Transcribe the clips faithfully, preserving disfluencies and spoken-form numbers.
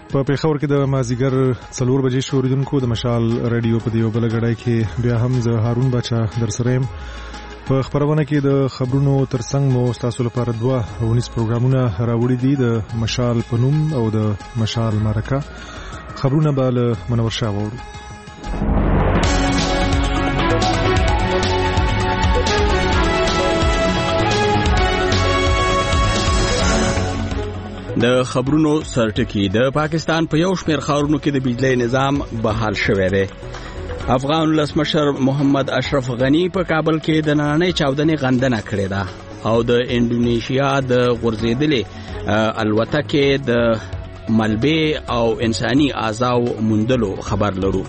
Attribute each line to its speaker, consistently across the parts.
Speaker 1: په پیښور کې د مازیګر څلور بجې شو اوریدونکو د مشال رادیو په دیو بل غړای کې بیا هم زه هارون بچا در سره يم. په خبرونه کې د خبرونو ترڅنګ مو تاسو لپاره دوه ونیس پروګرامونه راوړي دي د مشال پنوم او د مشال مرکه. خبرونه به له منور شاه وورو.
Speaker 2: د خبرونو سرټکی د پاکستان په یو شمېر ښارونو کې د بجلی نظام بحال شوی دی. افغان ولسمشر محمد اشرف غنی په کابل کې د نننۍ چاودنې غندنه کړې ده او د انډونیشیا د غورځېدلې الوتکې د ملبې او انساني اعضاو موندلو خبر لرو.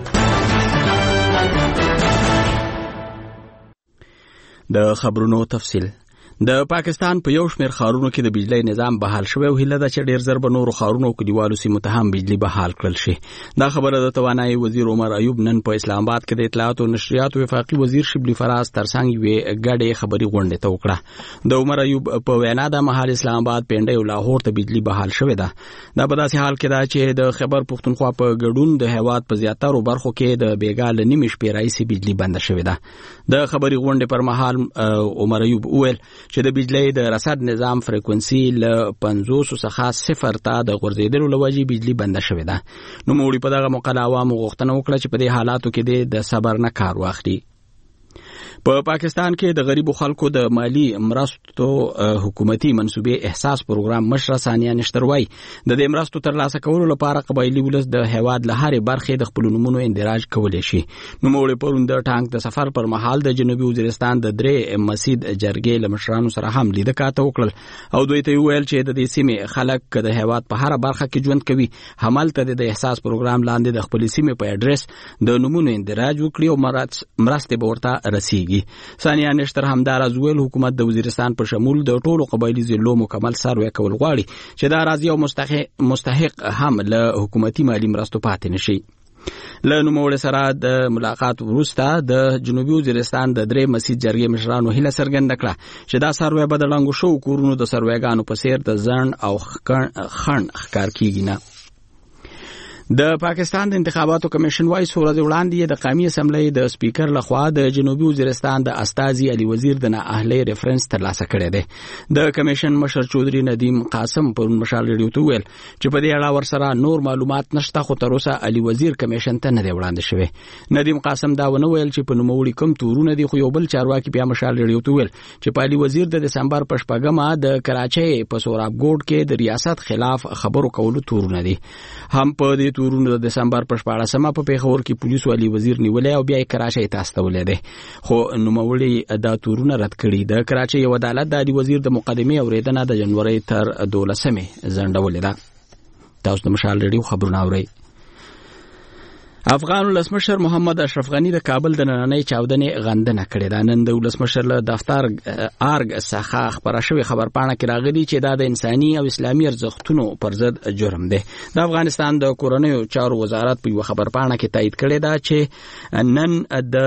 Speaker 2: د خبرونو تفصیل. د پاکستان په یو شمېر ښارونو کې د بجلی نظام بحال شوی او هیله ده چې ډیر زر به نورو ښارونو او کلیوالو سیمو ته هم بجلی بحال کړل شي. دا خبره د توانایي وزیر عمر ایوب نن په اسلام آباد کې د اطلاعات او نشریاتو وفاقي وزیر شبلی فراز ترڅنګ یوې ګډې خبري غونډې ته وکړه. د عمر ایوب په وینا د مهال اسلام آباد پنډۍ او لاهور ته بجلی بحال شوې ده. دا په داسې حال کې ده چې د خیبر پښتونخوا په ګډون د هیواد په زیاترو برخو کې د بیګا له نیمې شپې راهیسې بجلی بنده شوې ده. د خبري غونډې پر مهال عمر ایوب وویل چې د بجلی د رصد نظام فریکونسي له پنځوس څخه صفر ته د غورځېدلو له وجې بجلی بنده شوې ده. نوموړي په دغه موقع له عوامو غوښتنه وکړه چې په دې حالاتو کې د صبر نه کار واخلي. په پاکستان کې د غریبو خلکو د مالی مرستو حکومتي منصوبې احساس پروګرام مشره ثانیه نشتروي د دې مرستو ترلاسه کولو لپاره قبایلي ولس د هیواد له هرې برخې د خپل نومونو اندراج کولی شي. نوموړي پرون د ټانک د سفر پر مهال د جنوبي وزیرستان د درې مسجد جرګې له مشرانو سره هم لیده کاته وکړل او دوی ته ویل چې د دې سیمې خلک د هیواد په هر برخه کې ژوند کوي همالته د احساس پروګرام لاندې د خپل سیمې په اډرس د نومونو اندراج وکړي او مرستې به ورته رسیږي. ثانیه نشتر همداراز ویل حکومت د وزیرستان په شمول د ټولو قبایلي ضلعو مکمل سروې کول غواړي چې دا راځي او مستحق مستحق هم له حکومتي مالی مرستو پاتې نشي. له نوموړي سره د ملاقات وروسته د جنوبي وزیرستان د درې مسجد جرګې مشرانو هیله څرګنده کړه چې دا سروې به د ړنګو شوو کورونو د سروېګانو په څیر د ځنډ او خنډ ښکار کیږي نه. د پاکستان د انتخاباتو کمیشن وايي څو ورځې وړاندې د قومي اسمبلی د سپیکر لخوا د جنوبي وزیرستان د استازي علي وزیر د نااهلۍ ریفرنس ترلاسه کړی دی. د کمیشن مشر چودري ندیم قاسم پر مشال ریډیو ته ویل چې په دې اړه ورسره نور معلومات نشته خو تر اوسه علي وزیر کمیشن ته نه دی وړاندې شوی. ندیم قاسم دا ونه ویل چې په نوموړي کوم تورونه دي خو یو بل چارواکي بیا مشال ریډیو ته ویل چې په علي وزیر د دسمبر په شپږمه د کراچۍ په سوراب ګوډ کې د ریاست خلاف خبرو کولو تورونه دي. هم په دې تورونو د دسمبر په شپاړسمه په پیښور کې پولیسو علي وزیر نیولې او بیا یې کراچۍ ته استولې ده خو نوموړي دا تورونه رد کړي. د کراچۍ یو عدالت د علي وزیر د مقدمې اورېدنه د جنوري تر دولسمې ځنډولې ده. تاسو د مشال ریډیو خبرونه اورئ. افغان ولسمشر محمد اشرف غنی د کابل د نننۍ چاودنې غندنه کړې ده. نن د ولسمشر له دفتر ارګ څخه خبره شوې خبرپاڼه کې راغلي چې دا د انساني او اسلامي ارزښتونو پر ضد جرم دی. د افغانستان د کورنیو چارو وزارت په یوه خبرپاڼه کې تایید کړې ده چې نن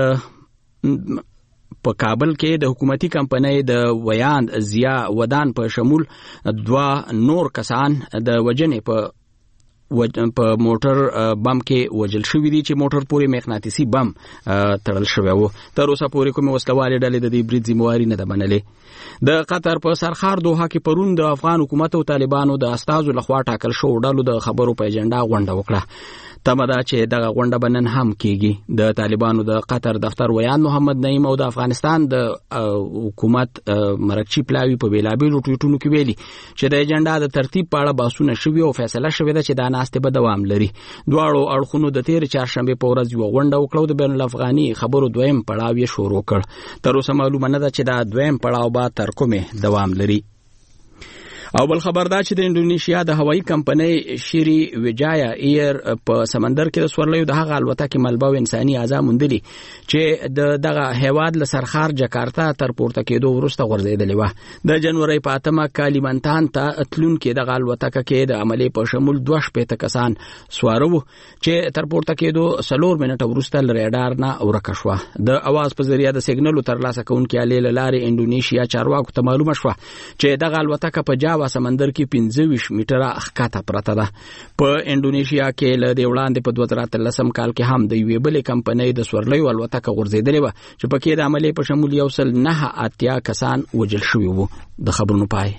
Speaker 2: د په کابل کې د حکومتي کمپنۍ د ویاند ضیا ودان په شمول دوا نور کسان د وجنې په په موټر بم کې وجل شوی دي چې موټر پورې مغناطیسي بم تړل شوی وو. تر اوسه پورې کومې وسلوالې ډلې د دې برید ذمہواري نه ده منلې. د قطر په سرخار دوحه کې پرون د افغان حکومت او طالبانو د استازو لخوا ټاکل شو ډلو د خبرو په ایجنډا غونډه وکړه. تمه ده چې دغه غونډه به نن هم کیږي. د طالبانو د قطر دفتر ویان محمد نعیم او د افغانستان د حکومت مرکچی پلاوی په بیلابیلو ټویټونو کې ویلي چې د ایجنډا د ترتیب په اړه بحثونه شوي او فیصله شوې ده چې دا ناستې به دوام لري. دواړو اړخونو د تېرې چهارشنبې په ورځ یوه غونډه وکړه او د بین الافغاني خبرو دویم پړاو یې شروع کړ. تر اوسه معلومه نه ده چې دا دویم پړاو به تر کومې دوام لري. او بل خبر دا چې د انډونیشیا د هوایي کمپنۍ شری وجایا ایر په سمندر کې د سورلیو د هغه الوتکې ملبه او انساني اعضا موندلي چې د دغه هیواد له سرخار جکارتا تر پورته کېدو وروسته غورځېدلې وه. د جنوري په اتمه کالیمنتان ته تلونکې دغه الوتکه کې د عملې په شمول دوه شپېته کسان سواره وو چې تر پورته کېدو څلور منټه وروسته له ریډار نه ورکه شوه. د اواز په ذریعه د سیګنلو ترلاسه کوونکې آلې له لارې انډونیشیا چارواکو ته معلومه شوه چې دغه الوتکه په جاوا جاوا سمندر کې پنځه ویشت میټره ښکته پرته ده. په انډونیشیا کې له دې وړاندې په دوه زره اتلسم کال کې هم د یوې بلې کمپنۍ د سورلیو الوتکه غورځېدلې وه چې پکې د عملې په شمول یو سل نه اتیا کسان وژل شوي وو. د خبرونو پای.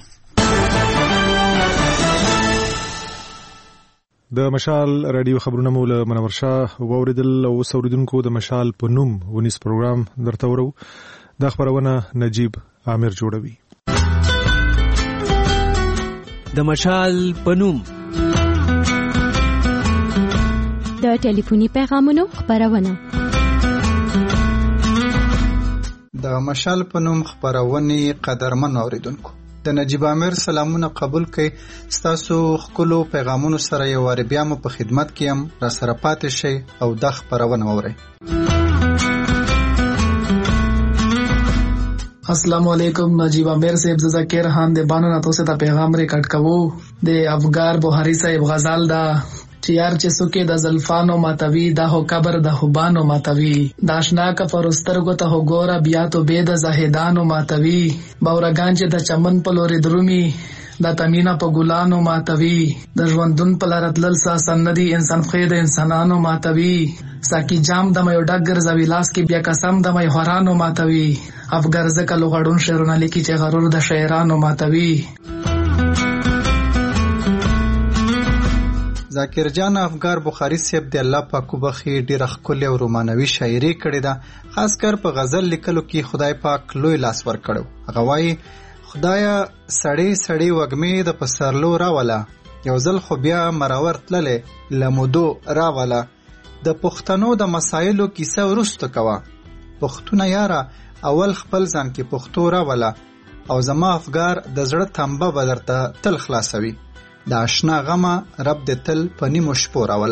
Speaker 1: د مشال رادیو خبرونه مو له منور شاه واوریدل او اوریدونکو د مشال په نوم ونیس پروګرام درته ورو. دا خبرونه نجیب عامر جوړوي.
Speaker 3: د مشال په نوم
Speaker 4: د ټلیفوني پیغامونو خبرونه.
Speaker 5: د مشال په نوم خبرونه قدرمن اوریدونکو د نجیب عامر سلامونه قبول کړئ. ستاسو خپلو پیغامونو سره یو وار بیا مو په خدمت کې یم. را سره پاتې شئ او د خبرونه اورئ.
Speaker 6: السلام علیکم. نجیب عامر صاحب ز ذکر خان د بانو نه توسه ته پیغام ریکارډ کوو. د افغار بوهری صاحب غزال دا چیار چې سوکې د زلفانو ماتوي دا هو قبر د خوبانو ماتوي دا آشنا کا فرسترګو ته هو ګورا بیا تو به د زاهدانو ماتوي باورګان چې د چمن په لوري درومي دا تمینا په ګلانو ماتوي د ژوندون په لارتلل ساسن ندي انسان خې د انسانانو ماتوي ساکی جام د مې ډګر زویلاس کې بیا قسم د مې هرانو ماتوي افغار زکه لوغړون شعرونه لیکي چې غرور د شاعرانو ماتوي.
Speaker 5: ذاکر جان افغار بخاری صاحب د الله پاک وبخي ډیره ښکلې او رومانوي شاعري کړې ده. خاص کر په غزل لیکلو کې خدای پاک لوی لاس ور کړو. هغه وایي خدایا سړی سړی وګمې د پسرلو راولا یو ځل خو بیا مراور تللې لمودو راولا د پښتنو د مسایلو کیسه ورسته کوا پښتونه یاره اول خپل ځان کې پښتو راولا او زما افغار د زړه تنبه بدرته تل خلاصوي د آشنا غمه رب د تل په نیمو شپو راوله.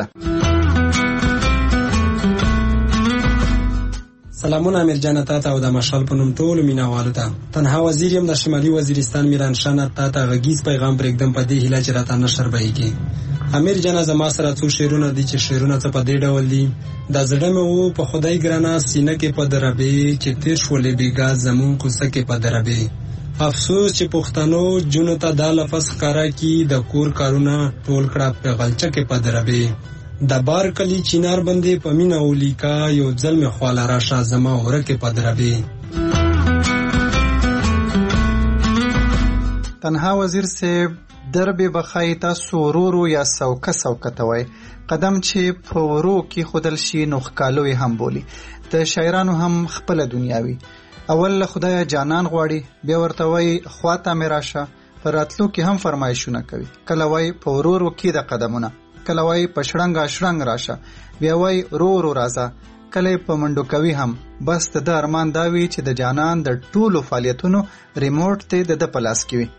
Speaker 7: سلامونه امیر جان تا ته او د مشال په نوم ټول میناوالو ته. تنها وزیر یم د شمالي وزیرستان میران شاه تا ته غږیز پیغام پرېږدم په دې هیله چې راته نشر بهیږي. امیر جان زما سره څو شعرونه دي چې شعرونه څه په دې ډول دي. د زړه مې وو په خدای ګرانه سینه کې په دربې چې تیر شولې بیګا زمون کوڅه کې په دربې افسوس چې پښتنو جنو ته دا لفظ ښکارا کی د کور کارونه ټول کړه په غلچه کې په دربې د بار کلی چینار باندې په مینا ولیکا یو ځل مې خواله راشه زما هوره کې په دربې.
Speaker 5: تنها وزیر صاحب دربې بخای تاسو ورورو یا سوکه سوکه توي قدم چې په ورو کې خودل شي نوخکالوي هم بولی د شاعرانو هم خپل دنیاوي. اول له خدای جانان غواړي بیا ورته وای خواته مې راشه پر راتلو کې هم فرمایشونه کوي. کله وای په ورورو کې د قدمونه کله وای په شړنګ شړنګ راشه بیا وای رو رو راځه کله په منډو کوي هم بس د ارمان داوي چې د جانان د ټولو فعالیتونو ریموټ ته د پلاس کوي.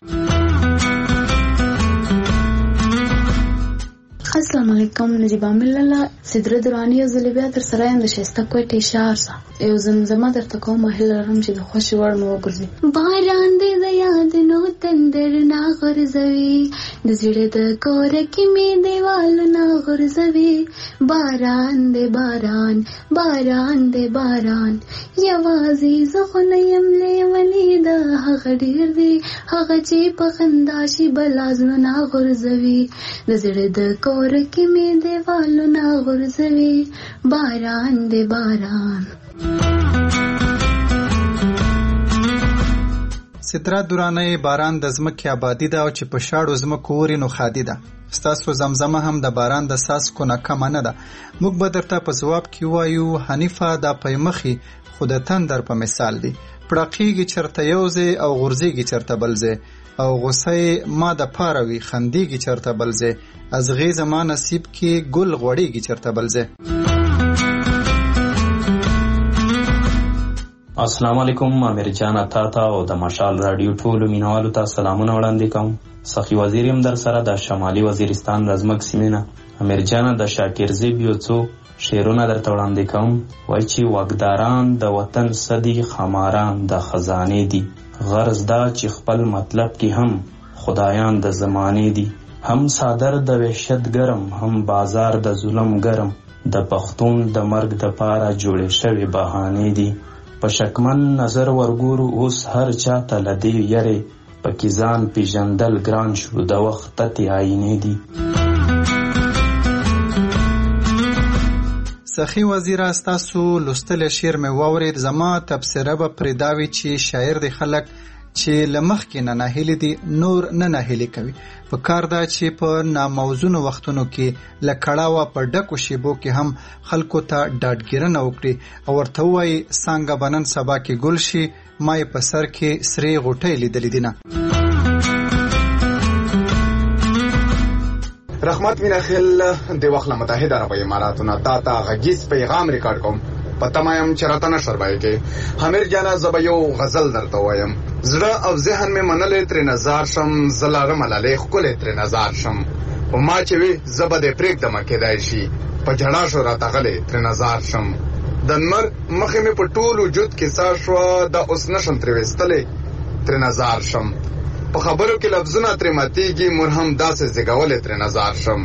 Speaker 8: السلام علیکم. نجیب عامر لاله سدره درانی زلی بیا در سره اند شسته کوټه شارسه یو زمزمه درته کوم هله رم چې د خوشي وړ مو وګرځي. باران دې د یاد نو تندر نا غرزوي د زړه د کور کې می دیوال نا غرزوي باران دې باران باران دې باران یوازې زخه یم لیونی د هغه ډیر دی هغه چې په خندا شي بلازنه نا غرزوي د زړه د کور کې می دیوال نا غرزوي باران دې باران.
Speaker 5: سترا دورانه باران د زمکه آبادی ده او چې په شاړو زمکو وري نو خادي ده. ستاسو زمزمه هم د باران د ساس کو نه کم نه ده. موږ به درته په جواب کې وایو حنیفه د پېمخي خود تندر په مثال دی پړقېږي چرته یوځه او غورځيږي چرته بلځه او غصه ما د پاروي خندېږي چرته بلځه از غي زما نصیب کې ګل غوړېږي چرته بلځه.
Speaker 9: السلام علیکم. امیر جان تا ته او د مشال رادیو ټولو مینوالو ته سلامونه وړاندې کوم. سخی وزیر یم در سره د شمالي وزیرستان د زمک سیمینه. امیر جان د شاکر زیب یو څو شعرونه درته وړاندې کوم. وای چې واګداران د وطن صدی خماران د خزانه دي غرض دا چې خپل مطلب کې هم خدایان د زمانه دي هم صادر د وحشت ګرم هم بازار د ظلم ګرم د پښتون د مرګ د پاره جوړې شوی بهانه دي په شکمن نظر ورګورو اوس هر چا ته لدی یری پکې ځان پیژندل ګران شو د وخت تتې آینې دي.
Speaker 5: سخی وزیر استاسو لوستل شعر مې واورید. زما تبصره به پرې دا وي چې شاعر د خلک چې له مخکې نه ناهیلي دي نور نه ناهیلي کوي. په کار دا چې په ناموزونو وختونو کې له کړاوه په ډکو شیبو کې هم خلکو ته ډاډګیرنه وکړي او ورته ووایي څنګه به نن سبا کې ګل شي، ما یې په سر کې سرې غوټۍ لیدلې دي نه.
Speaker 10: رحمت مینا خیل د وخت متحده عرب اماراتونه تا ته غږیز پیغام ریکارډ کوم. پته مایم چې راته نشر بای کې حمیر جانا زبا یو غزل درته وایم. زړه او ذهن مې منلې تر نظر شم، زلاغه ملالې خپل تر نظر شم. او ما چې وی زبا د پریک د مکه دای شي په جړا شو راته غلې تر نظر شم. دنمر مخې مې په ټول وجود کې سار شو د اوس نشم تر وستلې تر نظر شم. په خبرو کې لفظونه تر ماتيږي مرهم داسې زګولې تر نظر شم.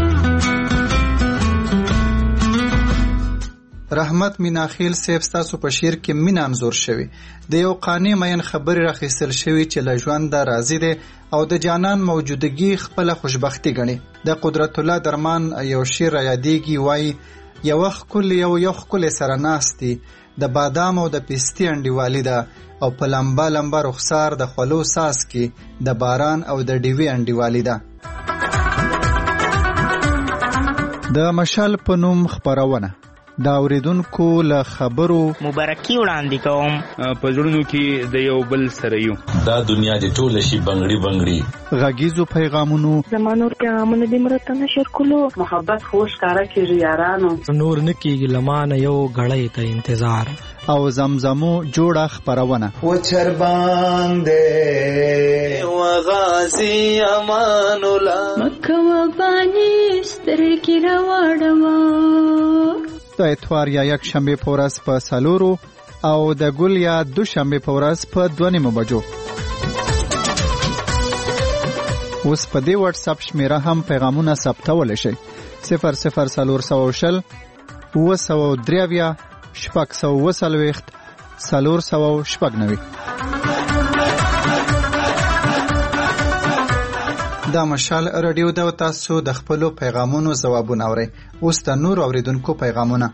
Speaker 5: رحمت میناخیل صاحب ستاسو په شعر کې مینه انځور شوی د یو قانع مین خبرې راخیستل شوی چې له ژونده راضي دی او د جانان موجودګي خپل خوشبختی ګڼي. د قدرت الله درمان یو شعر را یادېږي، وایي یو ښکل یو یو ښکل سره ناستي د بادام او د پستې انډیوالي ده او په لمبا لمبا رخسار د خولو ساس کې د باران او د ډیوي انډیوالي ده. د مشال په نوم خبرونه دا اوریدونکو له خبرو
Speaker 11: مبارکي وړاندې کوم.
Speaker 12: په زړونو کې د یو بل سره یو
Speaker 13: دا دنیا دې ټوله شي بنګړي بنګړي.
Speaker 5: غږیزو پیغامونو
Speaker 14: زمانور پیغامونه دې مرته نشر کولو.
Speaker 15: محبت خوش کارا کېږي یارانو،
Speaker 3: نور نکېږي لمانه یو غړی ته انتظار.
Speaker 5: او زمزمو جوړه خبرونه
Speaker 16: و چر باندې و غازی امان الله
Speaker 8: مکه و بانی سترګې راوړم.
Speaker 5: د اتوار یا یک شنبه په ورځ په سالورو او د ګل یا دو شنبه په ورځ په دوه نیمو بجو. اوس په دې واتس اپ شمیره هم پیغامونه ثبتولی شئ. صفر صفر څلور سوه شل اوه سوه درې اویا شپږ سوه اوه څلوېښت څلور سوه شپږ نوي. دا مشال رادیو دا تاسو د خپلو پیغامونو ځوابونه اورئ. اوس د نور اوریدونکو پیغامونه.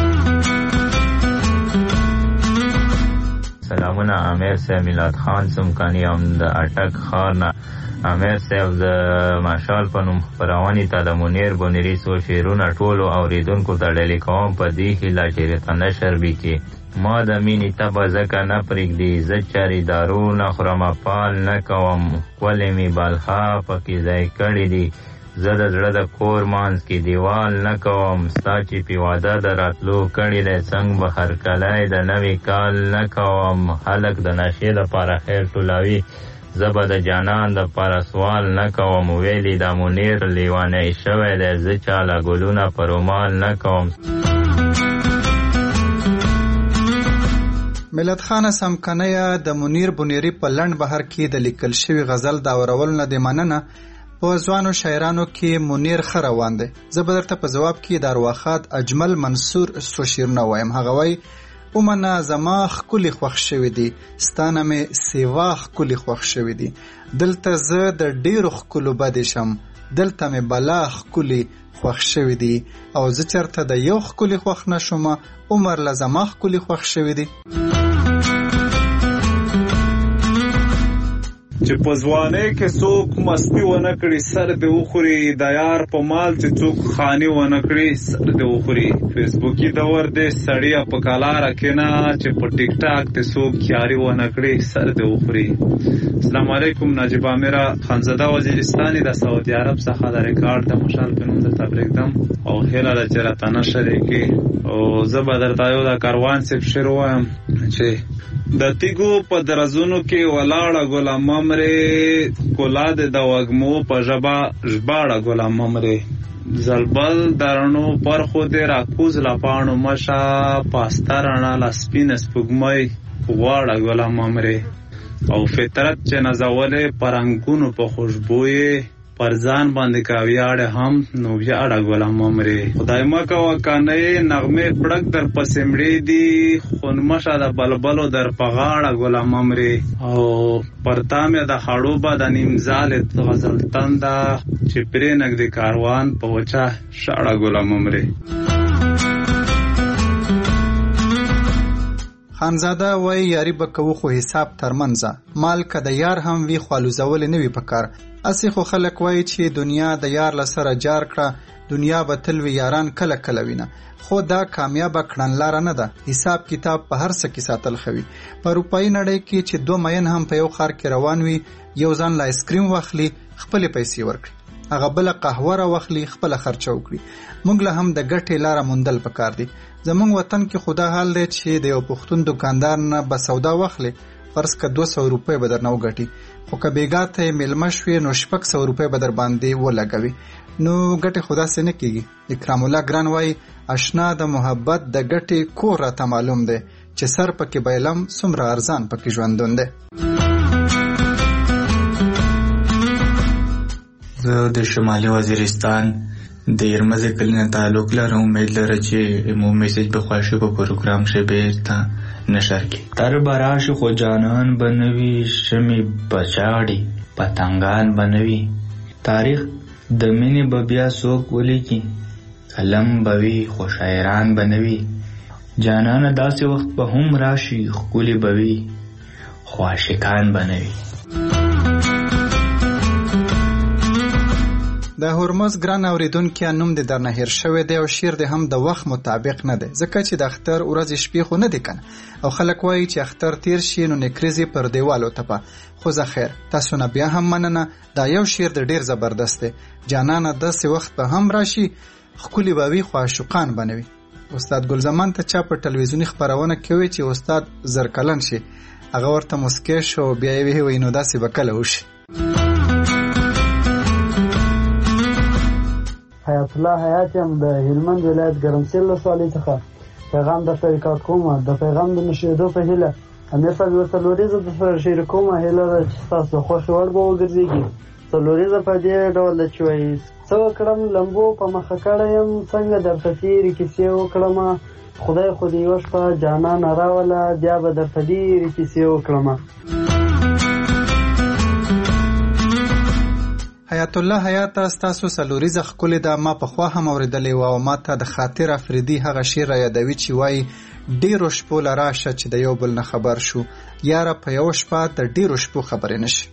Speaker 17: سلامونه، امیر صاحب میلاد خان سمکانی هم د اټک ښار نه. امیر صاحب د مشال په نوم خپرونې ته د منیر بونیري څو شعرونه ټولو اوریدونکو ته ډالۍ کوم په دې هیله چې ورته نشر وکړي. ما د مینې تبه ځکه نه پرېږدي، زه چارې دارو نه خورم پال نه کوم، ښکلې مې بلخا پکې ځای کړي دي، زه د زړه د کور مانځ کې دیوال نه کوم، ستا چې پې واده د راتلو کړي دی څنګ به هرکلی د نوي کال نه کوم، خلک د نشې لپاره خیر ټولوي، زه به د جانان د پاره سوال نه کوم، ویلي د منیر لیوانی شوی دی، زه چاله ګلونه په رومال نه کوم.
Speaker 5: ملت خان سمکنیه د منیر بونیری په لند بهر کې د لیکل شوی غزل دا اورول نه د مننه په ځوانو شاعرانو کې منیر خ روان دی. زه به درته په جواب کې د ارواخات اجمل منصور سو شعرونه وایم. هغه وایي اومنه زما ښکلي خوښ شوي دي، ستانه مې سیوا ښکلي خوښ شوي دي، دلته زه د ډېرو ښکلو بدې شم، دلته مې بلا ښکلي خوښ شوي دي، او زه چېرته د یو ښکلي خوښ نه شومه، عمر له زما ښکلي خوښ شوي دي.
Speaker 12: چې په ځوانۍ کې څوک مستي ونه کړي سر دې وخوري، د یار په مال چې څوک خاني ونه کړي سر دې وخوري، فیسبوکي دور دې سړیه په کلاره کېنه چې په ټیک ټاک دې څوک یاري ونه کړي سر دې وخوري. السلام علیکم، نجیب امیره خانزاده وزیرستاني د سعودي عرب څخه د ریکارډ د مشال په نوم درته پرېږدم او هیله ده چې راته نشر یې کړي. او زه به درته یو د کاروان صاحب شعر ووایم چې د تیګو په درزونو کې ولاړه ګله ممرې، ښکلا دې د وږمو په ژبه ژباړه ګله ممرې، زلبل درنو پرخو دې راکوز له پاڼو مشه، پاسته رڼا له سپینه سپوږمۍ غواړه ګله ممرې، او فطرت چې نازولې په رنګونو په خوشبویې، پر ځان باندې کا ویاړ هم نو ویاړ غلام عمرې خدای مکه وکنه نغمه پړک در پسمړې دی خون مشه د بلبلو در پغاړه غلام عمرې او پرتامه د خړو با د نیمزال غزل تندا چې پرې نګ د کاروان په وچا شاړه غلام عمرې.
Speaker 5: خانزاده وای یاری بکو خو حساب ترمنځه مال که د یار هم وی خالوزول نه وی پکار اسی خو خلک وای چې دنیا د یار لسره جار کړه دنیا به تل وی یاران کله کله وینه خو دا کامیاب کړنلار نه ده حساب کتاب په هر څه کې ساتل خوي په روپای نړۍ کې چې دوه مین هم په یو خار کې روان وي یو ځان لا آیسکریم واخلي خپل پیسې ورکړي هغه بل قهوه را واخلي خپل خرچه وکړي موږ له هم د ګټې لار موندل پکار دي زمونږ وطن کې خدا حال دی چې د یو پښتون دکاندار نه به سودا واخلي فرض که دوه سوه روپۍ به درنه وګټي خو که بیګا ته یې میلمه شوې نو شپږ سوه روپۍ به در باندې ولګوي نو ګټې خو داسې نه کېږي. اکرام الله ګران وایي اشنا د محبت د ګټې کور راته معلوم دی چې سر پکې بیلم څومره ارزان پکې ژوندون دی.
Speaker 18: زه د شمالي وزیرستان د یرمز کلینه تعلق لرم. امید لرم چې مو میسج به خوښي په پروګرام شه بیرته نشر کی تر براش خو جانان بنوي شمی بچاړي پتنګان بنوي تاریخ د مینې ببیا سوک ولیکي قلم بوي خو شاعران بنوي جانان داسې وخت په هم راشي خولي بوي خو عاشقان بنوي.
Speaker 5: د هرمز ګران اوریدونکو نوم د درنه هیر شوی دی او شیر د هم د وخت مطابق نه دی ځکه چې د اختر ورځ شپې خو نه دی کنه او خلک وایي چې اختر تیر شي نو نکریزي پر دیوالو تپه خو زه خیر تاسو نه بیا هم مننه دا یو شیر د ډیر زبردست دی جانانه داسې وخت په هم راشي خولي بوي خو عاشقان بنوي. استاد ګلزمان ته چا په ټلویزیونی خبرونه کوي چې استاد زرکلن شي هغه ورته مسکه شو بیا یې وی نو داسې وکړه وشي.
Speaker 19: حیات الله حیات یم د هلمند ولایت ګرمسیر ولسوالۍ څخه پیغام درته ریکارډ کوم د پیغام د نشریدو په هیله امیر صاحب ورته څلوریزه درسره شریکوم هیله ده چې ستاسو خوښ وړ به وګرځېږي. څلوریزه په دې ډول ده چې وایي څه وکړم لمبو په مخه کړی یم څنګه درته تېرې کیسې وکړم خدای خو دې یوه شپه جانانه راوله بیا به درته ډېرې کیسې وکړم.
Speaker 5: حیات الله حیات تاسو سلوریزه خولي دا ما په خوا هم اوریدلې و او ما ته د خاطر افریدي هغه شعر را یادوي چې وایي ډیرو شپو لراشه چې د یو بل نه خبر شو یاره په یو شپه د ډیرو شپو خبرې نشي.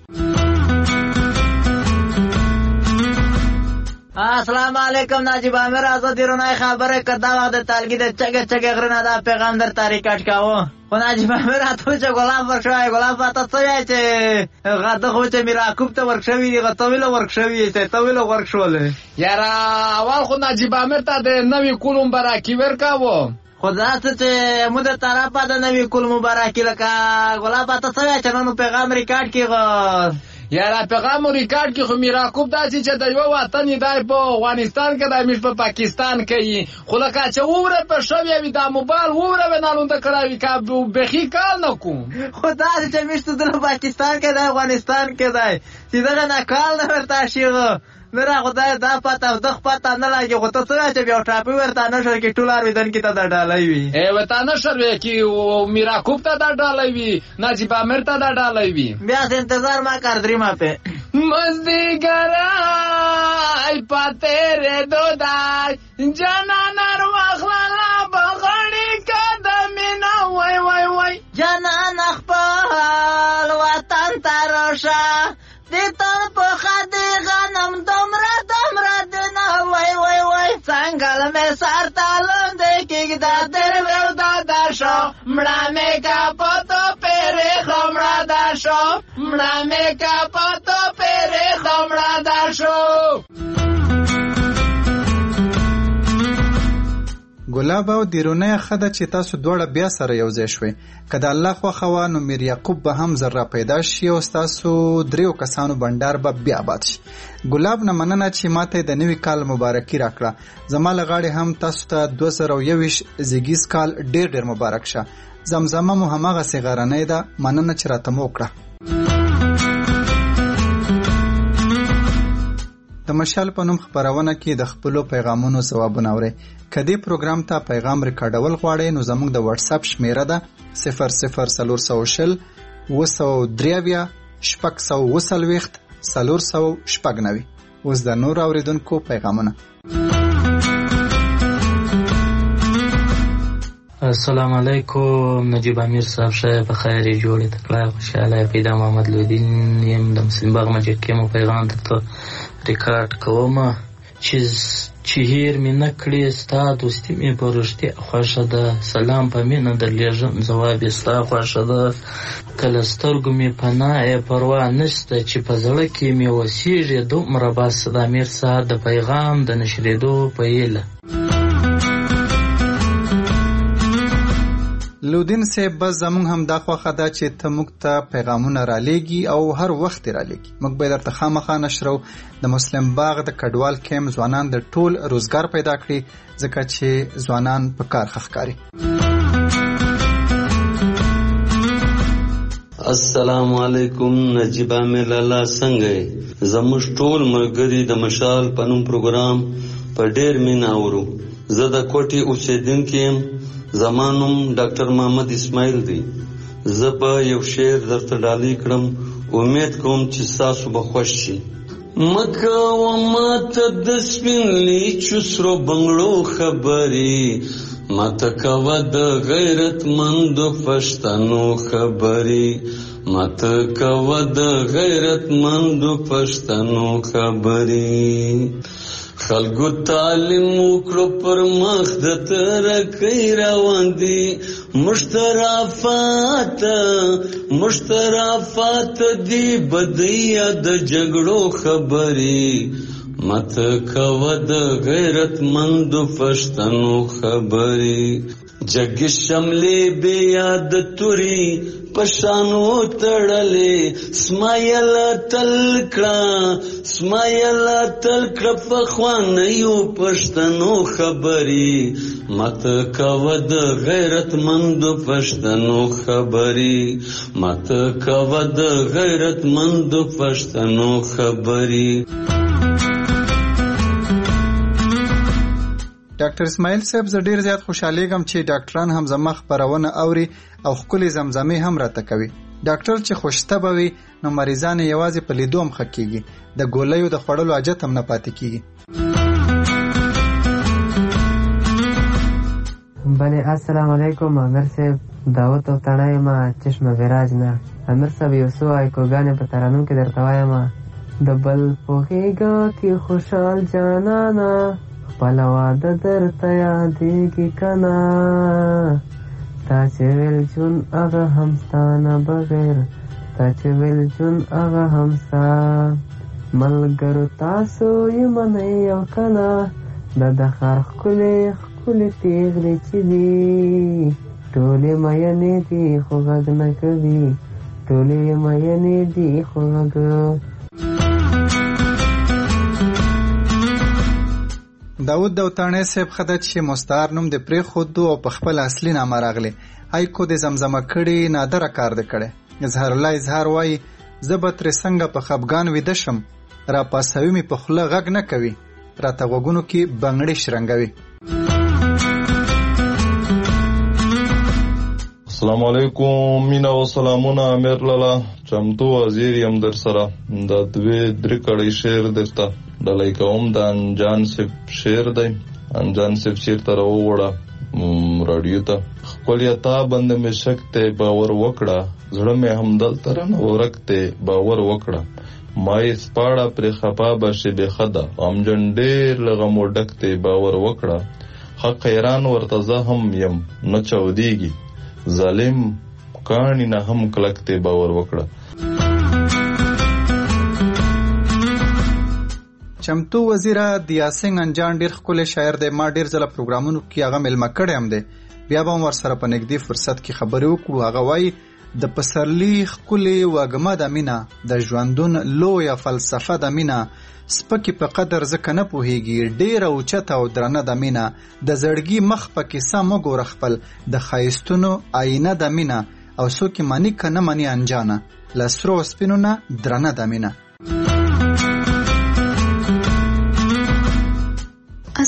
Speaker 20: السلام علیکم ناجیب امیر آزادی رونای خبره کدا وخت تلګي د چګه چګه غرنه دا پیغام در تاریخ کاوه خو ناجیب امیر اتو چې ګلاب ورشوي ګلاب پته څه یې چې غاده خو چې میرا کوب ته ورښوي دی غته ویل ورښوي ته ته ویل ورښول
Speaker 21: یارا اول خو ناجیب امیر ته د نوې کول مبارکي ورکاوه
Speaker 20: خدا ته چې موږ طرف د نوې کول مبارکي لکه ګلاب پته څه یې چې نو پیغام ریکارډ کیږي
Speaker 21: یارا پیغام ریکارډ کې خو میرا کوب داسې چې د یو وطن دی په افغانستان کې د مش په پاکستان کې خو لکه چې وره په شوی وي د موبایل وره ونالوند کړاوي کا بخي کال نه کوم
Speaker 20: خدا دې چې مشته د پاکستان کې د افغانستان کې دی چې دا نه کال نه ورته شي نره خدای دا پته د پته نه لګي خو ته څه چې بیا ټاپي ورته نه شو کې ټولار ودن کې ته دا ډالای وي
Speaker 21: ای وته نه شو کې میرا کوب ته دا ډالای وي ناجیب امیر ته دا ډالای وي
Speaker 20: بیا انتظار ما کار درې ما په
Speaker 21: مزدی ګرای پته ر دودای جنان واخلا بغړی قدم نه وای وای وای
Speaker 20: جنان خپل وطن ترشا دیتن په خدای غنم دومره دومره دنه وای وای وای څنګه مې سر تالون دې کې دا در ور دا دا شو مړه مې کا پتو پره خمړه دا شو مړه مې کا پتو پره خمړه دا شو.
Speaker 5: ګلاب او دیرونه خده چې تاسو دوړه بیا سره یو ځای شوي کله الله خو خوانو میر یعقوب به هم ذره پیدا شي او تاسو دریو کسانو بندر به بیا باد شي. ګلاب نه مننه چې ماته د نوې کال مبارکي راکړه زماله غاړي هم تاسو ته دوه زره یوویشت زیږیز کال ډیر ډیر مبارک شه. زمزمه مو همغه صغیرانه ده مننه چې راته مو کړه. د مشال په نوم خبرونه کې د خپلو پیغامونو ځوابونه اورئ. که دې پروګرام ته پیغام ریکارډول غواړئ نو زموږ د واتس اپ شمیره ده صفر صفر څلور سوه شل اوه سوه درې اویا شپږ سوه اوه څلوېښت څلور سوه شپږ نوي. اوس د نور اوریدونکو پیغامونه.
Speaker 2: السلام علیکم. نجیب امیر صاحب شه بخیر جوړې تکړه خوشاله پیدا محمد لودین یم د مسلم باغ مجید کې مو پیغام درته ریکارډ کوم چې چې هیر مې نه کړې ستا دوستي مې په رښتیا خوښه ده. سلام په مینه درلیږم ځواب یې ستا خوښه ده. کله سترګو مې پناه یې پروا نشته چې په زړه کې مې وسیږي دومره بس. د امیر صاحب د پیغام د نشرېدو په هیله.
Speaker 5: لودین صاحب بس زمونږ هم دا خوښه ده چې ته موږ ته پیغامونه رالیږي او هر وخت یې رالیږي. موږ به درته خامخا نشرو. د مسلم باغ د کډوال کیم ځوانان د ټول روزګار پیدا کړي ځکه چې ځوانان په کار ښه ښکاري.
Speaker 22: السلام علیکم. نجیب امیر الله څنګه یې؟ زموږ ټول ملګري د مشال په نوم پروګرام په ډېر مینه اورو. زه د کوټې اوسېدونکی یم. زما نوم ډاکټر محمد اسماعیل دی. زه به یو شعر درته ډالۍ کړم. امید کوم چې ستاسو به خوښ شي. مکوه ماته د سپین لیچو سرو بنګړو خبرې، ماته کوه د غیرتمندو پښتنو خبرې، ماته کوه د غیرتمندو پښتنو خبرې. خلکو تعلیم وکړو پر مخ د ترقۍ روان دي. مشترفات مشترفات دی بدیا د جګړو خبرې، ماته کوه د غیرتمندو پښتنو خبرې. جګ شملې بې یاد توري پشانو تړلې، سمایل تل کړه سمایل تل کړه پخوانیو پښتنو خبرې، ماته کوه د غیرتمندو پښتنو خبرې، ماته کوه د غیرتمندو پښتنو خبرې.
Speaker 5: ډاکټر اسماعیل صاحب زه ډیر زیات خوشحالیږم چې ډاکټران هم زما خبرونه اوري او ښکلې زمزمې هم راته کوي. ډاکټر چې خوشطبع وي نو مریضان یوازې په لیدو هم ښه کېږي، د ګولیو د خوړلو حاجت هم نه پاتې کېږي.
Speaker 23: بله السلام علیکم. امیر صاحب دعوت او تڼۍ یم چشم وراج نه. امیر صاحب یو څو ایکوګانې په ترانو کې درته وایم. د بل په غېږه کې خوشحال جانانه، خپله واده درته یادېږي که نه، تا چې ویل ژوند هغه هم ستا نه بغیر، تا چې ویل ژوند هغه هم ستا. ملګرو تاسو یې منئ او که نه، دا د ښار ښکلې ښکلې پېغلې چې دي، ټولې مینې دي خو غږ نه کوي، ټولې مینې دي خو غږ.
Speaker 5: داود دوتانه صاحب خده چې مستعار نوم د پرې خودو او په خپل اصلي نامه راغلی. هایکو د زمزمه کړي نادره کار د کړي. اظهار الله اظهار وایي زه به ترې څنګه په خفګان ویده شم، را پاسوي مې په خوله غږ نه کوي، راته غوږونو کې بنګړې شرنګوي.
Speaker 24: السلام علیکم. مینا و سلامونه. امیر لالا چمتو وزیر یم در سره د دوی درې کړی شعر درته ډالۍ کوم. د انجان صاحب شعر دی. انجان صاحب شعر ته راووړه راډیو ته. خپل یتا بند مې شک ته باور وکړه، زړه مې همدلته رانه ورک ته باور وکړه، ما یې سپاړه پرې خفا به شي بې خده، غمجن ډېر له غمو ډک ته باور وکړه، حق حیران ورته زه هم یم نه چاودېږي، ظالم کاڼي نه هم کلک ته باور وکړه.
Speaker 5: چمتو وزیره د یاسین انجان ډیر ښکلی شاعر دی. ما ډیر ځله پروګرامونو کې هغه مېلمه کړی هم دی، بیا به هم ورسره په نږدې فرصت کې خبرې وکړو. هغه وایي د پسرلي ښکلې وږمه د مینه، د ژوندون لویه فلسفه د مینه، سپکې په قدر ځکه نه پوهېږي، ډېره اوچته او درنه د مینه، د زړګي مخ په کیسه مه ګوره خپل، د ښایستونو آینه د مینه، او څوک یې مني که نه مني انجانه، له سرو سپینو نه درنه د مینه.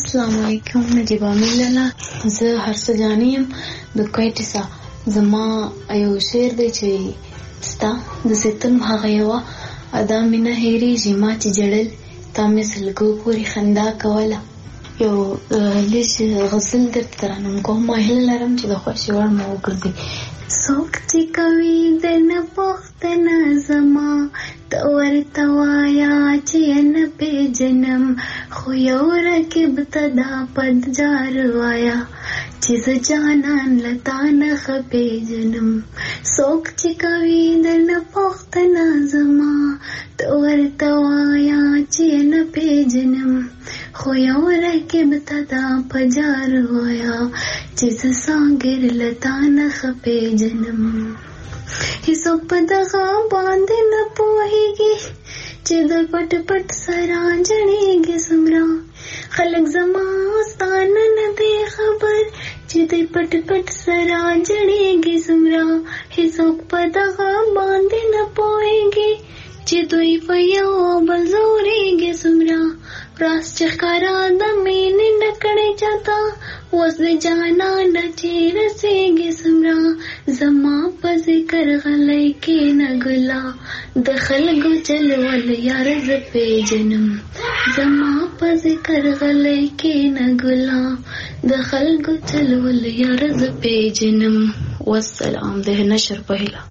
Speaker 8: السلام علیکم نجیب امین لالا زه هر څه جانیم د کوټې څخه زما یو شعر دی چې ستا د ستن هغه یوه ادا مې نه هېرېږي ما چې جړل تا مې سلګو پورې خندا کوله یو لږ غزل درته ترانم کوم ما هیله لرم چې د خوښې وړ مو وګرځي څوک چې کوي درنه پوښتنه زما ته ورته وایه چې نه پېژنم خو یو رقیب ته دا پدجار وایه چې زه جانان له تا نه ښه پېژنم څوک چې کوي درنه پوښتنه زما ته ورته وایه چې نه پېژنم خو یو رقیب ته دا پدجار وایه چې زه سانګر له تا نه ښه پېژنم هیڅوک په دغه باندې نه پوهېږي چې د پټ پټ سره جړېږي څومره خلک زما ستا نه نه دی خبر چې دوی پټ پټ سره جړېږي څومره هیڅوک په دغه باندې نه پوهېږي چې دوی په یو بل زورېږي څومره راز چې ښکاره د مینې نه کړې چاته اوس د جانانه چې رسېږي څومره زما په ذکر غلی کښېنه ګله د خلکو چلول یار زه پېژنم زما په ذکر غلی کښېنه ګله د خلکو چلول یار زه پېژنم والسلام د نشر په هیله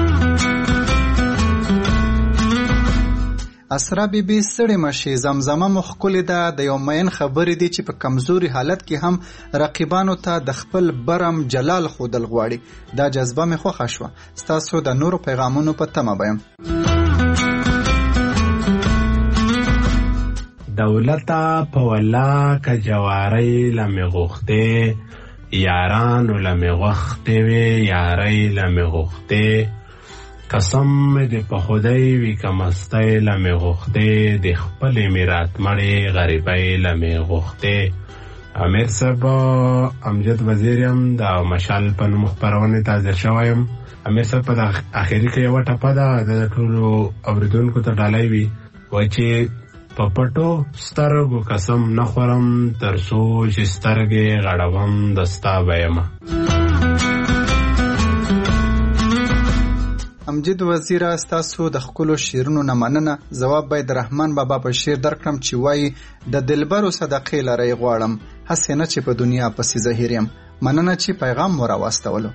Speaker 5: اسرا بی بی ستړې مشي زمزمه مو ښکلې ده د یو مین خبرې دي چې په کمزوري حالت کې هم رقیبانو ته د خپل برم جلال ښودل غواړي دا جذبه مې خوښه شوه ستاسو د نورو پیغامونو په تمه به یم
Speaker 1: دولته په ولا که جوارۍ لمې غوښتې یارانو لمې غوښتې وې یارۍ لمې غوښتې قسم دې په خدای وي که مستی لمې غوښتې د خپلې مې راتمړې غریبۍ لمې غوښتې امیر صاحب امجد وزیر یم د مشال په نوم خپرونې ته حاضر شوی یم امیر صاحب په اخري کې یوه ټپه ده د ټولو اورېدونکو ته ډالۍ وي وایي چې په پټو سترګو قسم نه خورم تر څو چې سترګې غړوم د ستا به یمه
Speaker 5: امجد وزیره ستاسو د ښکلو شعرونو نه مننه ځواب باید د رحمان بابا په شعر درکړم چې وایي د دلبرو صدقې لرئ غواړم هسې نه چې په دنیا پسې زهیر یم مننه چې پیغام مو راواستولو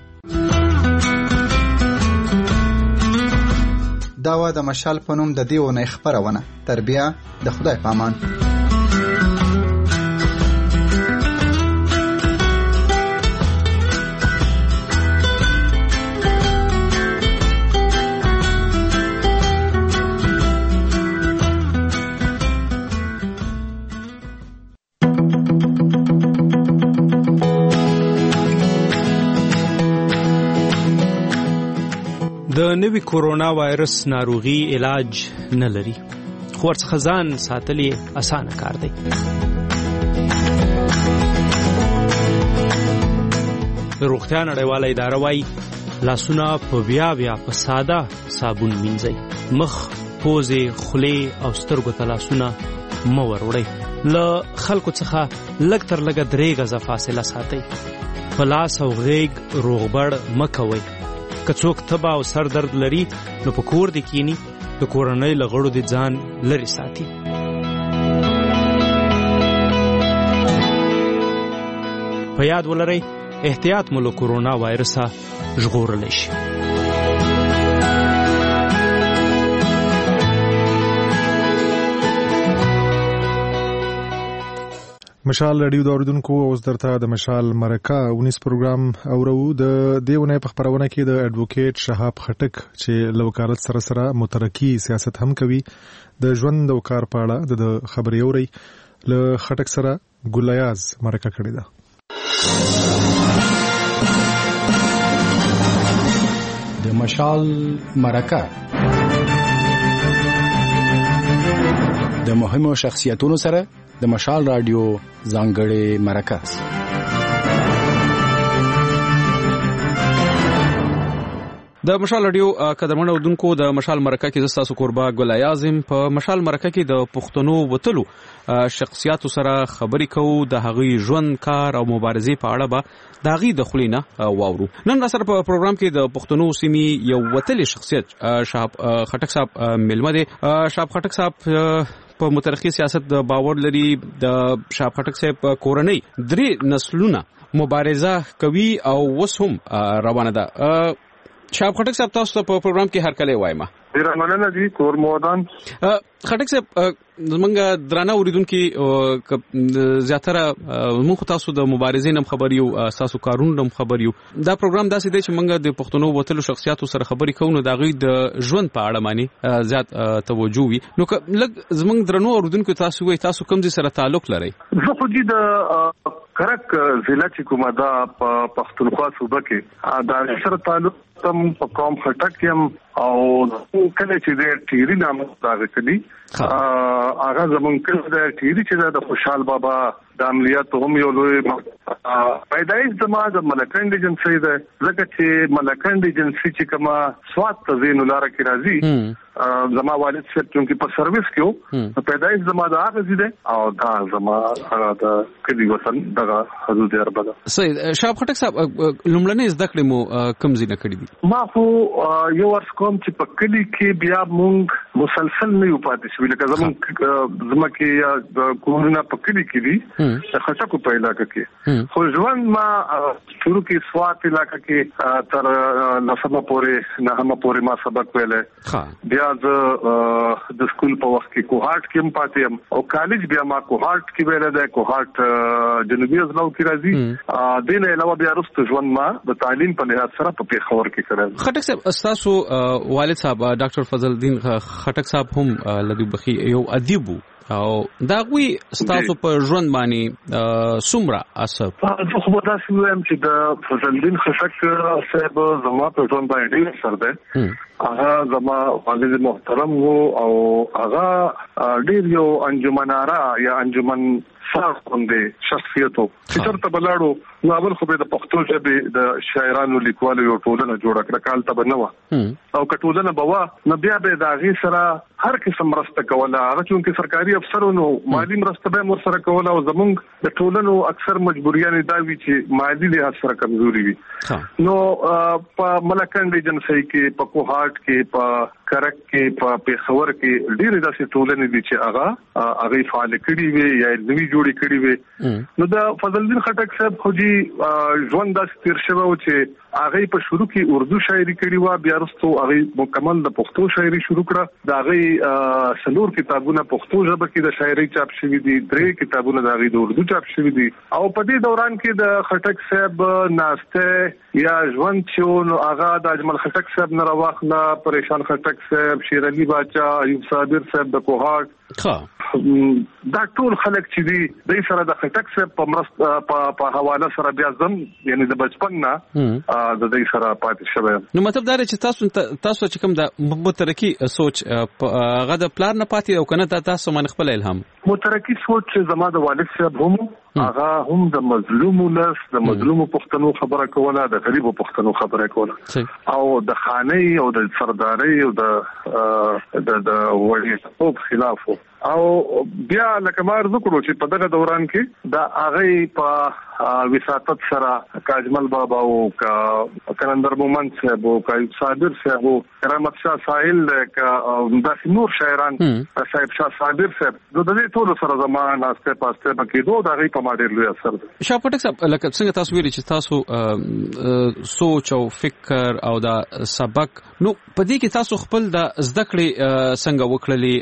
Speaker 5: دا وه د مشال په نوم د دې اونۍ خپرونه تر بیا د خدای په امان
Speaker 3: د نوي کورونا وایرس ناروغي علاج نه لري خو ورڅخه ځان ساتل یې اسانه کار دی د روغتیا نړیواله اداره وایي لاسونه په بیا بیا په ساده صابون مینځئ مخ پوزې خولې او سترګو ته لاسونه مه وروړئ له خلکو څخه لږ تر لږه درې غزه فاصله ساتئ په لاس او غیږ روغبړ مه کوئ که څوک تبه او سر درد لري نو په کور دې کینی د کورنۍ له غړو دې ځان لرې ساتي په یاد ولرئ احتیاط مو له کورونا وایرسه ژغورلی شي
Speaker 4: مشال رادیو د اوریدونکو اوس درته د مشال مرکه ونیس پروګرام اورو د دې ونې په خبرونه کې د اډوکیټ شهاب خټک چې له وکالت سره سره مترقي سیاست هم کوي د ژوند او کار په اړه د خبرې اوري له خټک سره ګلیاز مرکه کړې ده
Speaker 6: د مشال مرکه د مهمو شخصیتونو سره د مشال رادیو ځانګړې مرکه
Speaker 3: د مشال رادیو قدرمن اودونکو د مشال مرکه کې زستاسو قربا ګل اعظم په مشال مرکه کې د پښتنو وتلو شخصیاتو سره خبرې کوو د هغوی ژوند کار او مبارزې په اړه به د هغوی د خلینه واورو. نن سره په پروګرام کې د پښتنو سیمې یو وتلې شخصیت شهاب خټک صاحب ملمه دی. شهاب خټک صاحب په مترقي سیاست د باور لري. د شهاب خټک صاحب کورنۍ درې نسلونه مبارزه کوي او اوس هم روانه ده. شهاب خټک صاحب تاسو په پروګرام کې هر کله وایم.
Speaker 7: ډیر مننه دي کور مودان.
Speaker 3: خټک صاحب زمونږ درانه اوریدونکو زیاتره موږ تاسو د مبارزې نم خبر یو، تاسو کارون نم خبر یو. دا پروګرام داسې دی چې موږ د پښتنو وتلو شخصیاتو سره خبرې کوو، نو د هغوی د ژوند په اړه باندې زیات توجه وي. نو لږ زمونږ درنو اوریدونکو تاسو وایي تاسو کوم ځای سره تعلق لرئ؟
Speaker 7: زه خو دې د کرک ضلع چې کومه ده په پښتونخوا صوبه کې دا سره تعلق تم په قوم خټک یم او کله چې د ټيري نامه راغی کدي هغه زمون کله د ټيري چې د خوشحال بابا د عملیات هم یو لوی پیدایش زما د ملکند ایجنسی ده، ځکه چې ملکند ایجنسی چې کما سواد تزین لاره کې راځي زما والد صاحب چې په سرویس کې پیدایش زما د هغه زیده او دا زما هغه د کدي وطن دغه حدود اربده.
Speaker 3: سید شهاب خټک صاحب لومړنۍ زده کړې مو کوم ځای نه کړې دي؟
Speaker 7: ما خو یو ورس کوم چې په کلی کې بیا مونږ مسلسل نه یو پاتې شو، لکه زمونږ زما کې د کورونه په کلی کې دي خټکو په علاقه کې، خو ژوند ما شروع کې سوات علاقه کې تر نسمه پورې نهمه پورې ما سبق ویلې. بیا زه د سکول په وخت کې کوهاټ کې هم پاتې یم او کالج بیا ما کوهاټ کې ویلې ده. کوهاټ جنوبي ازلاو کې راځي. دین علاوه بیا وروسته ژوند ما د تعلیم په لحاظ سره په پیښور کې کړل.
Speaker 3: خټک صاحب تاسو والد صاحب ډاکټر فضل الدین خټک صاحب هم لدی بخي یو ادیب او دا غوي تاسو په ژوند باندې څومره اثر؟
Speaker 7: زه خو دا سوم چې د فضل الدین خټک صاحب زما په ژوند باندې ډیر اثر ده. هغه زما والد محترم وو او هغه ډیر یو انجمناره یا انجمن صاحب باندې شخصیتو چې تر ته بلاړو نو اول خو به د پښتو ژبې د شاعرانو لیکوالو یو ټولنه جوړه کړه، کال ته بنوا او کټولنه بوا نو بیا به د هغې سره هر قسم مرسته کوله. هغه چې سرکاري افسرونو مالی مرسته به ور سره کوله او زمونږ د ټولنو اکثر مجبوریانې دا وي چې مالی لحاظ سره کمزوري وي. نو په ملکند ایجنسی کې په کوهاټ کې په کرک کې په پیښور کې ډېرې داسې ټولنې دي چې هغه هغې فعال کړي وي یا نوي جوړې کړي وي. نو د فضل الدین خټک صاحب خو جي ژوند داسې تیر شوی و چې هغې په شروع کې اردو شاعري کړې وه، بیا وروسته هغې مکمل د پښتو شاعري شروع کړه. د هغې څلور کتابونه پښتو ژبه کې د شاعرۍ چاپ شوي دي، درې کتابونه د هغې د اردو چاپ شوي دي. او په دې دوران کې د خټک صاحب ناسته یا ژوند چې نو هغه د اجمل خټک صاحب نه راواخله، پریشان خټک صاحب، شیر علي باچا، ایوب صابر صاحب د کوهاټ، دا ټول خلک چې دي دوی سره د خټک صاحب په مرسته په حواله سره بیا زم یعنی د بچپن نه د دوی سره پاتې شوی.
Speaker 3: نو مطلب دا چې تاسو تاسو چې کوم د مترقي سوچ هغه د پلان نه پاتې او کنه تاسو من خپل الهام
Speaker 7: مترقي سوچ زما د والد صاحب هم هغه هم د مظلومو ناس د مظلومو پښتنو خبره کوله، د غریبو پښتنو خبره کوله او د خاني او د سرداري او د د د وړي خلاف او بیا لکه ما عرض کړو چې په دغه دوران کې د هغه په وساطت سره کاجمل بابا او کا کلندر مومن صاحب او کا صابر صاحب او رحمت شاه ساحل کا د نور شاعران صاحب شاه صابر صاحب د دې ټول سره زمانه ناسته پاسته پکې دوه دغه په ماډل لوی اثر ده.
Speaker 3: شاه پټک صاحب لکه څنګه تاسو ویلي چې تاسو سوچ او فکر او دا سبق نو په دې کې تاسو خپل د زده کړې څنګه وکړلې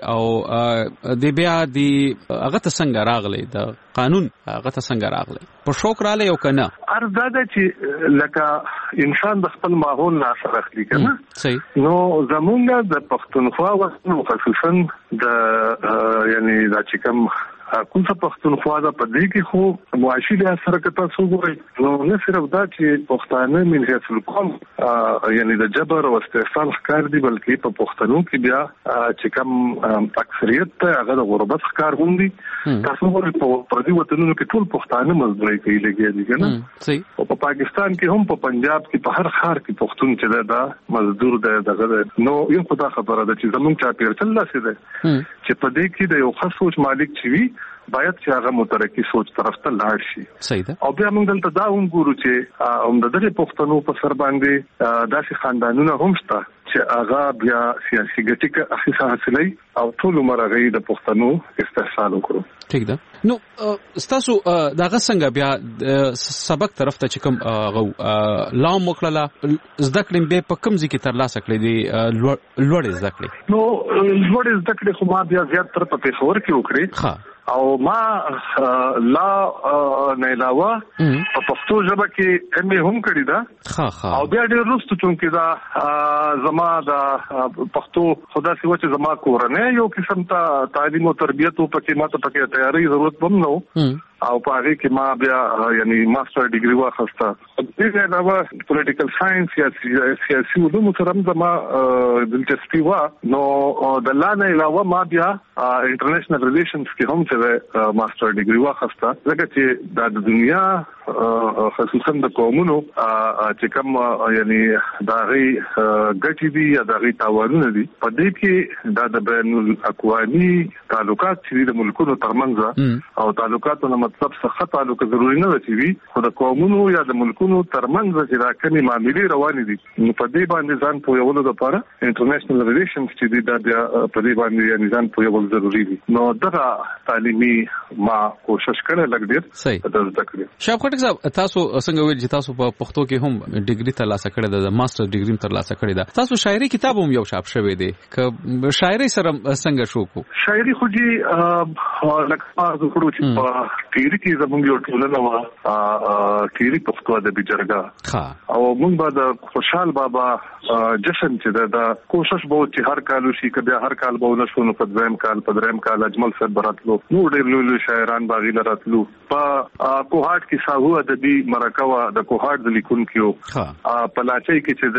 Speaker 3: او د بیا دی هغه ته څنګه راغلی د قانون هغه ته څنګه راغلی په شوق راغلی او کنه؟
Speaker 7: ارزه ده چې لکه انسان د خپل ماحول نه اثر اخلي کنه. صحیح. نو زمونږ د پښتونخوا وخت خصوصا د یعنی د چې کوم کوم څه پښتونخوا د پدې کې خو معاشي له سره کته څو ګوري نو نه صرف دا چې پښتانه من هیڅ القوم یعنی د جبر او استحصال ښکار دي بلکې په پښتنو کې بیا چې کوم اکثریت ته هغه د غربت ښکار هم دي تاسو ګورئ په پردي وطنونو کې ټول پښتانه مزدوري کوي لګي دي کنه
Speaker 9: صحیح
Speaker 7: او په پاکستان کې هم په پنجاب کې په هر ښار کې پښتون چې دا مزدور دی دغه نو یو خدای خبره ده چې زمونږ چا پیر چل لاسه ده چې په دې کې د یو خاص سوچ مالک چوي باید چې هغه مترقي سوچ طرف ته لاړ شي
Speaker 9: صحیح ده
Speaker 7: او بیا موږ دلته دا هم ګورو چې هم د دغه پښتنو په سر باندې داسې خاندانونه هم شته چې هغه بیا سیاسي ګټه اخیسته حاصلې او ټول عمر هغه د پښتنو استحصال وکړو
Speaker 9: ټیک ده نو ستاسو دغه څنګه بیا سبق طرف ته چې کوم غو لا مخړه زده کړم به په کوم ځکه تر لاسه کړی دی لوړ زده کړی
Speaker 7: نو لوړ زده کړی خو ما بیا زیات تر په پېښور کې وکړی
Speaker 9: ها
Speaker 7: او ما لا نه علاوه په پښتو ژبه کې ایم ای هم کړی دا
Speaker 9: ها ها
Speaker 7: او بیا ډېر وروسته چې دا زما د پښتو خدا سي چې زما کورنۍ یو قسم ته تعلیم او تربیت او پکې ماته پکې تیاری ضرورت هم نو او په هغه کې ما بیا یعنی ماستر ډیګري واخیسته دغه علاوه پولیټیکل ساينس یا سیاسي علوم سره زما دلچسپي و نو د لاندې علاوه ما بیا انټرنیشنل ریلیشنز کې هم چې ماستر ډیګري واخیسته ځکه چې د دنیا خصوصا د قومونو چې کوم یعنی دا غي ګټي دي یا دا غي تاوانونه دي په دې کې دا د بین الاقوامي تعلقات چې د ملکونو ترمنځ او تعلقاتو نه مطلب څه تعلق ضروري نه دی خو د قومونو یا د ملکونو ترمنځ چې راکني معاملې روانې دي نو په دې باندې ځان په یو لپاره انټرنیشنل ریلیشنز چې دی دا په دې باندې یعنی ځان په یو ضروري دي نو دغه تعلیمي ما کوشش کړې لګ ډیر د زده کړې
Speaker 9: شاب خټک صاحب تاسو څنګه ویل چې تاسو په پښتو کې هم ډیګري ترلاسه کړې ده ماستر ډیګري ترلاسه کړې ده تاسو شاعري کتاب هم یو شاپ شوی دی ک شاعري سره څنګه شو کو
Speaker 7: شاعري خو جی لکه تاسو کړو چې په تیری کې زموږ یو ټولنه وا تیری پښتو ادبي جرګه او موږ به د خوشحال بابا جشن چې دا کوشش به چې هر کال شي کبه هر کال به ونشو نو په دویم کال په دریم کال اجمل صاحب براتلو نو ډېر لوی شاعران باغی لراتلو په کوهاټ کې ساهو ادبي مرکه د کوهاټ د لیکونکو په لاچي کې چې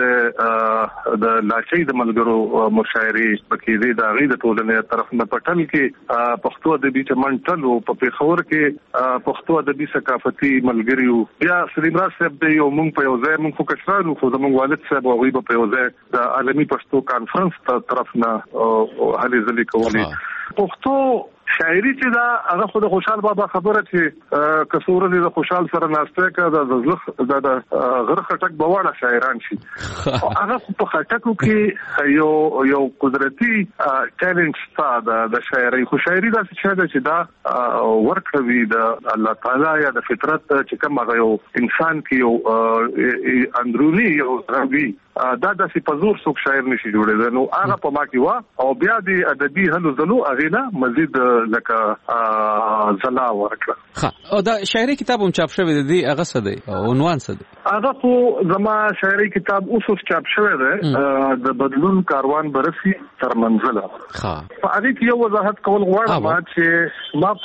Speaker 7: د د لاچي د ملګرو مشاعري پکې دی دا غي د ټولنې طرف نه پټل کې پښتو ادبي چمنټل او په پیښور کې پښتو ادبي ثقافتي ملګریو بیا سلیم راز صاحب دی او موږ په یو ځای موږ خو کشرانو خو زموږ والد صاحب او غیب په یو ځای د عالمي پښتو کانفرنس ته طرف نه هلي ځلې کولې پښتو شاعري چې دا هغه خو د خوشحال بابا خبره چې کسوره د خوشحال سره ناشته کړه د زلخ د غر خټک بواړه شاعران شي هغه په خټکو کې یو یو قدرتي ټالنت ساده د شاعري خو شاعري دا چې دا ورکوي د الله تعالی یا د فطرت چې کوم هغه یو انسان کې یو اندرونی یو روي دا د سپزور څوک شاعر نشي جوړېدل نو هغه په ما کې وا او بیا د ادبي هلو زلو اغینا مزید لکه زلا ورکړه
Speaker 9: ها او دا شاعري کتاب هم چاپ شوی دی هغه څه دی عنوان څه دی
Speaker 7: هغه خو زما شاعري کتاب اوس چاپ شوی دی د بدلون کاروان برسي تر منزله
Speaker 9: ها
Speaker 7: په هغه کې یو وضاحت کول غواړم چې ما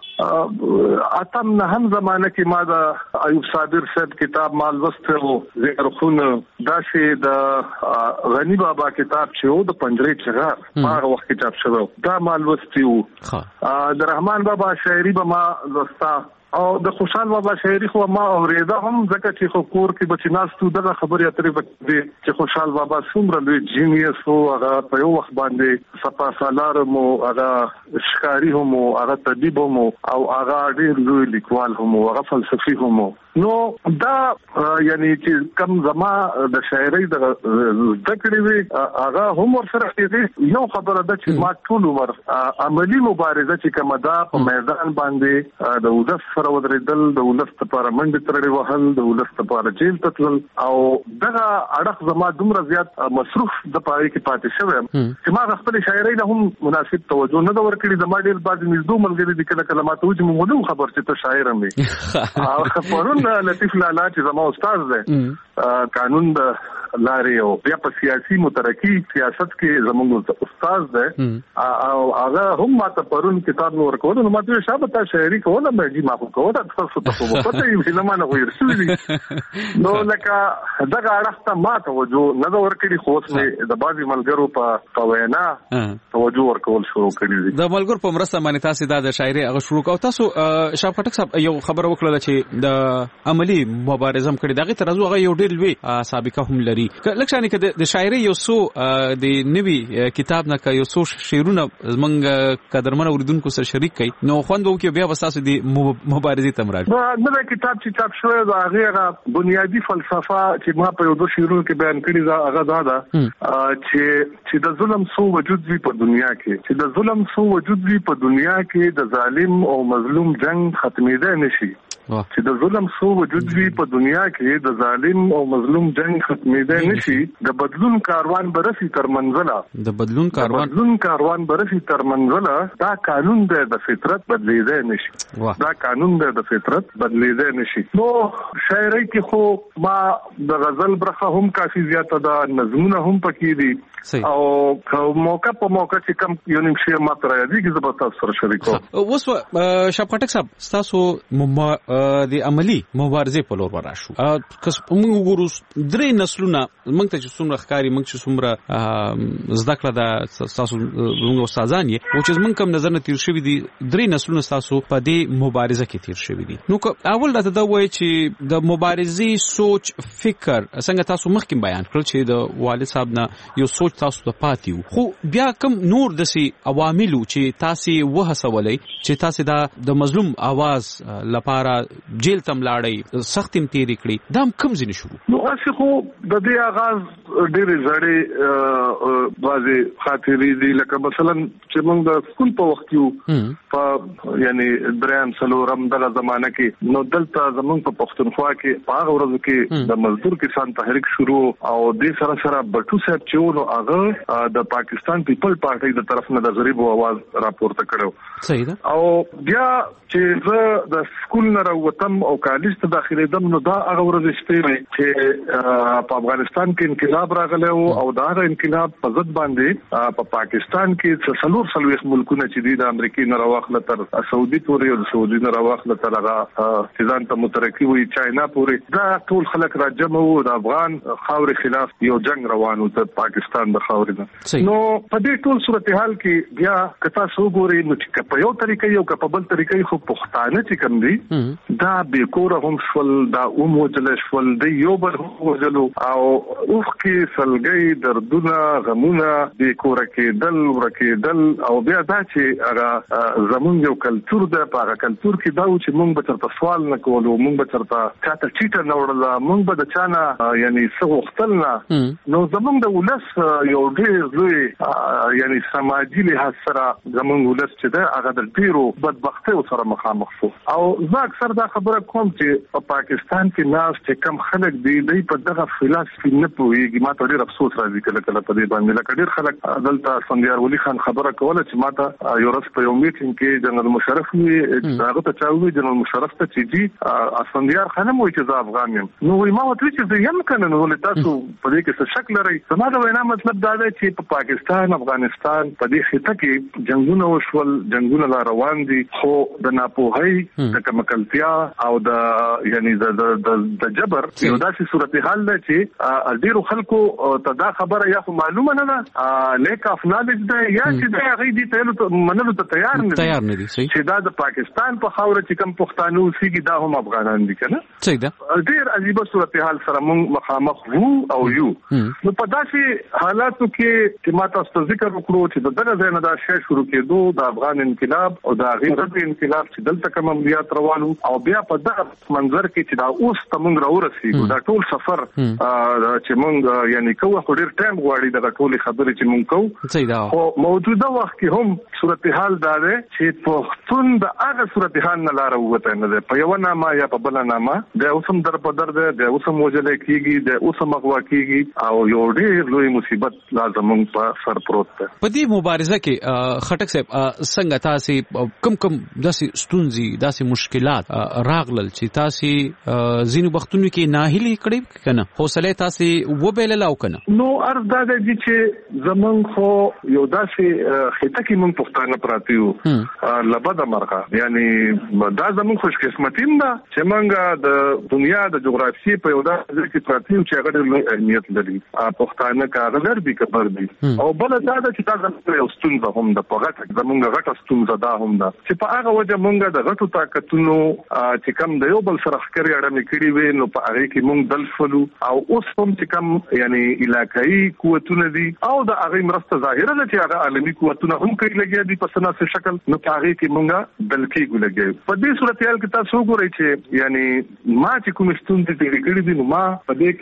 Speaker 7: په اتم نه هم زمانه کې ما د ایوب صابر صاحب کتاب مال وسته وو زیرخون داسې د غنی بابا کتاب چې وو د پنځري چغار هغه وخت کتاب شوی دا مال وسته وو د رحمان بابا شاعري به ما لستا او د خوشحال بابا شاعري خو ما اوریده هم ځکه چې خو کور کې بچیناستو دغه خبرې اترې وکړي چې خوشحال بابا څومره لوی جینیس وو هغه په یو وخت باندې صفا سالار مو هغه ښکاری هم هغه طبيب هم او هغه ډېر لوی لیکوال هم هغه فلسفي هم نو دا یعنی چې کم زما د شاعري د ذکر وی هغه هم ورسره کېږي یو خبره ده چې ما ټول عمر عملی مبارزه چې کومه ده په میدان باندې د ولس سره ودرېدل د ولس لپاره منډه ترړې وهل د ولس لپاره جیل تتل او دغه اړه زما دومره زیات مصروف د پاره کې پاتې شوم چې ما خپل شاعري له هم مناسب توجه نه ورکړې د ما ډېر بعد نږدې ملګری د کله کلمات او چې موږ خبر چې ته شاعر مې او پرون لطیف لالا چې زما استاد دی قانون د لارې او بیا په سیاسي مترقي سیاست کې زموږ استاد دی او هغه هم ماته پرون کتاب نور کوله نو ماته شابه تا شاعري کوله مې جی ما کوله تاسو ته په پته یې فلمانه غویر شوې دي نو لکه دغه اړه ته ما توجه نه ورکړي خو مې د بازي ملګرو په وینا توجه ورکول شروع کړی دي
Speaker 9: د ملګرو په مرسته باندې تاسو د شاعري هغه شروع کوو تاسو شاپ خټک صاحب یو خبر وکړه چې د عملی مبارزه هم کړې دغه ترازو هغه یو ډېر لوی سابقه هم لري لکه شانې کې د شاعري یو څو د نوي کتاب نه یو څو شعرونه زمونږ قدرمن اوریدونکو سره شریک کړي نو خوند وو کې بیا وساسو د مبارزې تمراج
Speaker 7: دا کتاب چې چاپ شوی دا هغه بنیادی فلسفه چې ما په یو دوه شعرونو کې بیان کړی دا هغه دا ده چې چې د ظلم سو وجود وی په دنیا کې چې د ظلم سو وجود وی په دنیا کې د ظالم او مظلوم جنگ ختمېده نشي چې د ظلم سو وجود وی په دنیا کې د ظالم او مظلوم جنگ ختمېده نشي د بدلون کاروان برسي تر منزله
Speaker 9: د بدلون کاروان
Speaker 7: بدلون کاروان برسي تر منزله دا قانون دی د فطرت بدلیدل نشي دا قانون دی د فطرت بدلیدل نشي نو شاعري کې خو ما د غزل برخه هم کافي زیاته ده نظمونه هم پکې دي او موقع په موقع چې کوم یو نیم شی ماته راځي چې زه تاسو سره شریکوم
Speaker 9: اوس شاپ خټک صاحب تاسو د عملی مبارزې په لور وراشو کس موږ وګورو درې نسلونه موږ ته چې څومره ښکاری موږ چې څومره زده کړه د تاسو موږ استادان یې او چې موږ کوم نظر نه تیر شوی دي درې نسلونه تاسو په دې مبارزه کې تیر شوی دي نو اول راته دا وایي چې د مبارزې سوچ فکر څنګه تاسو مخکې بیان کړل چې د والد صاحب نه یو سوچ تاسو ته پاتې وو خو بیا کوم نور دسي عواملو چې تاسو وهڅولې چې تاسو د مظلوم आवाज لپاره جیل تم لاړی سخت تیم تیری کړی دا کوم ځینې شروع
Speaker 7: نو اسی خو د دې آغاز ډېرې زړې بازي خاطرې دي لکه مثلا چې موږ د سکول په وخت کې په یعنی دریم سلورم دغه زمانہ کې نو دلته زموږ په پښتونخوا کې په هغه ورځ کې د مزدور کسان تحریک شروع او د سره سره بټو صاحب چې نو هغه د پاکستان پیپل پارټي د طرف نه د غریبو आवाज راپورته کړو
Speaker 9: صحیح ده
Speaker 7: او بیا چې زه د سکول نه راوتم او کالج ته داخليدم نو دا هغه ورځ شپې چې په افغانستان کې انقلاب راغلی او دا انقلاب په ضد باندې په پاکستان کې څلور څلويخ ملکونه چې دي د امریکای نه راوخله تر سعودي پورې او سعودي نه راوخله تر هغه ځان ته مترقي وي چاینا پورې دا ټول خلک راجمع وو د افغان خاورې خلاف یو جنگ روان و ته پاکستان د خاورې نه نو په دې ټول صورتحال کې بیا کتا سو ګوري نو چې په یو طریقې یو په بل طریقې خو پښتانه چې کوم دي دا به کور هم شول دا اومو جل شول د یو بل وجلو او اوخ کې سلګي دردونه غمونه د کور کې دل ورکه دل او بیا دا چې هغه زمون یو کلچر د پاره کلچر کې دا چې مونږ به تر سوال نه کولو مونږ به ترته چاته چیټه نه وړل مونږ به د چانه یعنی څو وختلنا نو زمون د ولس یو ډېر لوی یعنی سماجی له سره زمون ولس چې دا هغه د ډیرو بدبختۍ سره مخامخ شو او زه اکثر دا خبره کوم چې په پاکستان کې ناس چې کم خلک دی دی په دغه فلسفي نه پوهیږي ما ته ډېر افسوس راځي کله کله په دې باندې لکه ډېر خلک دلته سندیار ولی خان خبره کوله چې ما ته یو ورځ په یو میټینګ کې جنرال مشرف وی هغه ته چاوي جنرال مشرف ته چې جی سندیار خان مو چې زه افغان یم نو وی ما وته چې زه یم کنه نو تاسو په دې کې څه شک لرئ زما د وینا مطلب دا دی چې په پاکستان افغانستان په دې خطه کې جنگونه وشول جنگونه لا روان دي خو د ناپوهۍ د کمکلتیا او د یعنی د د جبر یو داسې صورتحال ده چې ډیرو خلکو ته دا خبره یا معلومه نه ده لیک اف نالج ده یا چې دا غي دي ته منلو ته تیار نه
Speaker 9: تیار نه دي
Speaker 7: چې دا د پاکستان په خاور چې کوم پښتانه اوسېږي دا هم افغانان دي کنه
Speaker 9: صحیح ده
Speaker 7: ډیر عجیب صورتحال سره موږ مخامخ وو او یو نو په داسې حالاتو کې چې ما تاسو ذکر وکړو چې د دغه ځای نه دا شی شروع کېدو د افغان انقلاب او د غیر انقلاب چې دلته کوم عملیات روانو او بیا په دغه منظر کې چې دا اوس تمنګ راورسېږو دا ټول سفر چې موږ یعنی کوه خو ډیر ټایم غواړي دغه ټول خبرې چې موږ کوو
Speaker 9: صحیح ده
Speaker 7: خو موجوده وخت کې هم صورتحال دا ده چې پښتون د هغه صورتحال نه لار وته نه ده په یو نامه یا په بل نامه د اوسم در په در ده د اوسم وجل کېږي د اوسم مغوا کېږي او یو ډیر لوی مصیبت لازم په سر پروت ده
Speaker 9: په دې مبارزه کې خټک صاحب څنګه تاسو کم کم داسې ستونزې داسې مشکلات راغلل چې تاسو زینو بختونو کې ناهیلي کړی کنه حوصله تاسو وبېلل او کنه
Speaker 7: نو ارز دا دی چې زمون خو یو داسې خطه کې مونږ پښتانه پراتیو لبد مرغه یعنی دا زمون خوش قسمتیم ده چې مونږ د دنیا د جغرافیې په یو داسې کې پراتیو چې هغه ډېر اهمیت لري پښتانه کاغذر به کبر دي او بل دا چې تاسو یو ستونزه هم د پغټ زمونږ غټه ستونزه دا هم ده چې په هغه وجه مونږ د غټو طاقتونو چې کم د یو بل سره ښکری اړه کړی وي نو په هغه کې مونږ دل شولو او اوس هم چې کم یعنی علاقائی قوتونه دي او د هغه مرسته ظاهره ده چې هغه عالمي قوتونه هم کوي لګیا دي په سناسي شکل نو په هغه کې مونږ دل کې ګلګي په دې صورتحال کې تاسو وګورئ چې یعنی ما چې کوم ستونزې تیرې کړې دي نو ما په دې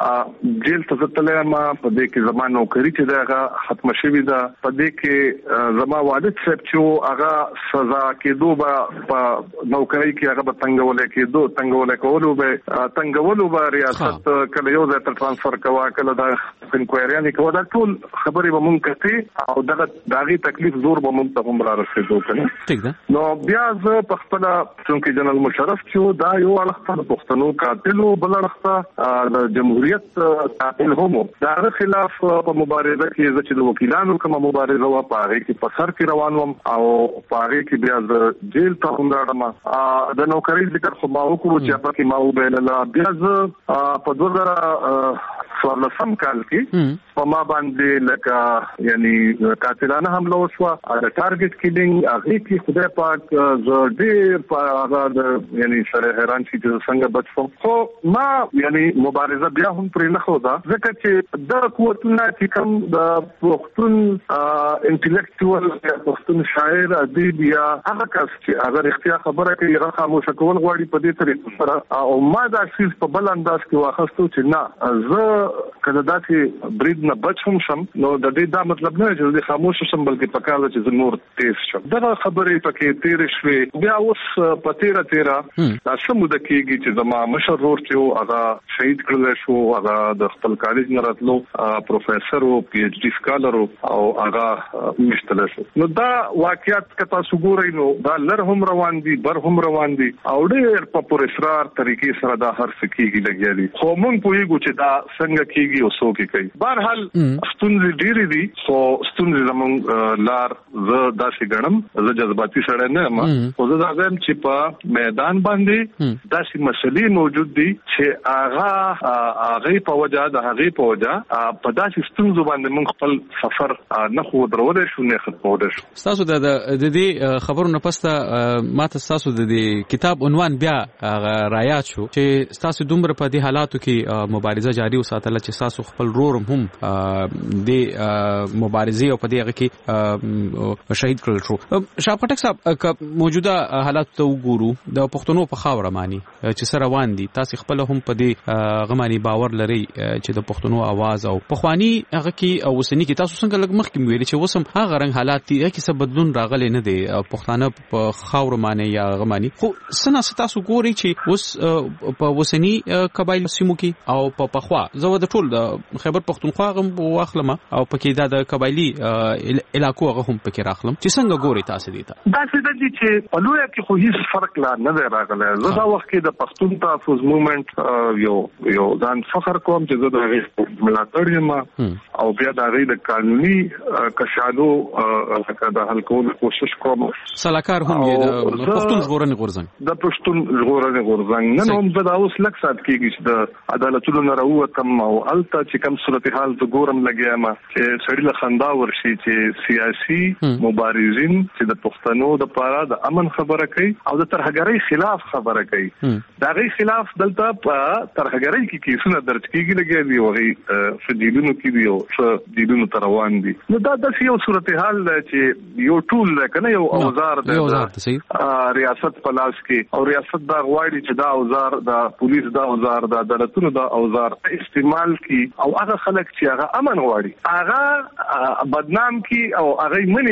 Speaker 7: کې جیل ته ځتلې ما په دې کې زمانه نوکری چې دا ختم شوې ده په دې کې زما والد صاحب چې هغه سزا کېدو به په نوکری کې هغه به څنګه کېدو څنګه کولو به څنګه به ریاست کله یو ځای ته ترانسفر کوا کله د انکوایریانې کوا دا ټول خبرې به مونږ کوي او دغه داغي تکلیف زور به مونږ ته هم را رسېدو کنه
Speaker 9: ٹھیک ده
Speaker 7: نو بیا زه په خپل څنګه جنرال مشرف چې دا یو اړخته د پښتنو قاتلو بل اړخته د جمهوریت قاتل هم دا خلاف په مبارزه کې چې د وکیلانو کومه مبارزه وا پاره کې په سر کې روان وم او پاره کې بیا د جیل ته هم راځم د نوکری ذکر خو ما وکړو چې په کې ما وبېل بیا زه په دوه زره څوارلسم کال کې په ما باندې لکه یعنی قاتلانه حمله وشوه د ټارګټ کیلینګ هغه کې خدای پاک زه ډېر په هغه د یعنی سره حیران شي چې څنګه بچو خو ما یعنی مبارزه بیا هم پرې نه خو دا ځکه چې د قوتونه چې کوم د پښتون انټلیکچوال یا پښتون شاعر ادیب یا هغه کس چې هغه اختیار خبره کوي هغه خاموش کول غواړي په دې طریقه سره او ما دا شیز په بل انداز کې واخستو چې نه زه کله دا چې برید نه بچ هم شم نو د دې دا مطلب نه چې د خاموش شم بلکې پکاله چې زه نور تیز شم دا خبرې پکې تیر شوي بیا اوس په تیرا تیرا دا سمو د کېږي چې زما مشر ورور چې هغه شهید کړل شو هغه د خپل کالج نه راتلو پروفیسور او پی ایچ ډی سکالر او هغه مشتل شو نو دا واقعیت کته سګورې نو دا لر هم روان دي بر هم روان دي او ډېر په پر اصرار طریقې سره دا هر څه کېږي لګیا دي خو مونږ پوهیږو چې دا څنګه کېږي او څو کې کوي بهرحال ستونزې ډېرې دي خو ستونزې زموږ لار زه داسې ګڼم زه جذباتي سړی نه یم خو زه دا وایم چې په میدان باندې داسې مسلې موجود دي چې هغه هغې په وجه د هغې په وجه په داسې ستونزو باندې موږ خپل سفر نه خو ودرولی شو نه ختمولی شو
Speaker 9: ستاسو د دې خبرو نه پسته ماته ستاسو د دې کتاب عنوان بیا رایاد شو چې ستاسو دومره په دې حالاتو کې مبارزه جاري وساتله چې ستاسو خپل رورم هم د مبارزې او په دې هغه کې شهید کړل شو شاه پټک صاحب موجوده حالات ته وګورو د پښتنو په خاوره مانی چې سره روان دي تاسو خپل هم په دې غمانی باور لري چې د پښتنو आवाज او پخوانی هغه کې او وسنی کې تاسو څنګه لږ مخکې ویل چې وسم هغه رنګ حالات دي چې څه بدلون راغلي نه دي پښتانه په خاوره مانی یا غمانی خو سنا تاسو ګوري چې اوس په وسنی قبایل سیمو کې او په پخوا زه د ټول د خیبر پښتونخوا غم واخلم او پکې دا د قبایلی علاقو هغه هم پکې راخلم چې څنګه ګوري تاسو دې ته
Speaker 7: دا څه دي چې په لوی کې خو هیڅ فرق لا نه دی راغلی زه دا وخت کې د پښتون تحفظ موومېنټ یو یو ځان فخر کوم چې زه د هغې ملاتړ یم او بیا د هغې د قانوني کشالو د حل کولو کوشش کوم
Speaker 9: سلاکار هم یې د پښتون ژغورنې غورځنګ
Speaker 7: د پښتون ژغورنې غورځنګ نن هم زه دا اوس لږ ساعت کېږي چې د عدالتونو نه راووتم او هلته چې کوم صورتحال زه ګورم لګیا یم چې سړي له خندا ورشي چې سیاسي مبارزین چې د پښتنو دپاره د امن خبره کوي او د ترهګرۍ خلاف خبره کوي د هغې خلاف دلته په ترهګرۍ کې کیسونه درج کېږي لګیا دي او هغې څه جیلونو کې دي او څه جیلونو ته روان دي نو دا داسې یو صورتحال دی چې یو ټول دی که نه یو اوزار دی ریاست په لاس کې او ریاست دا غواړي چې دا اوزار د پولیس دا اوزار د عدالتونو دا اوزار استعمال کی او هغه خلک چې هغه امن غواړي هغه بدنام کی او هغه منی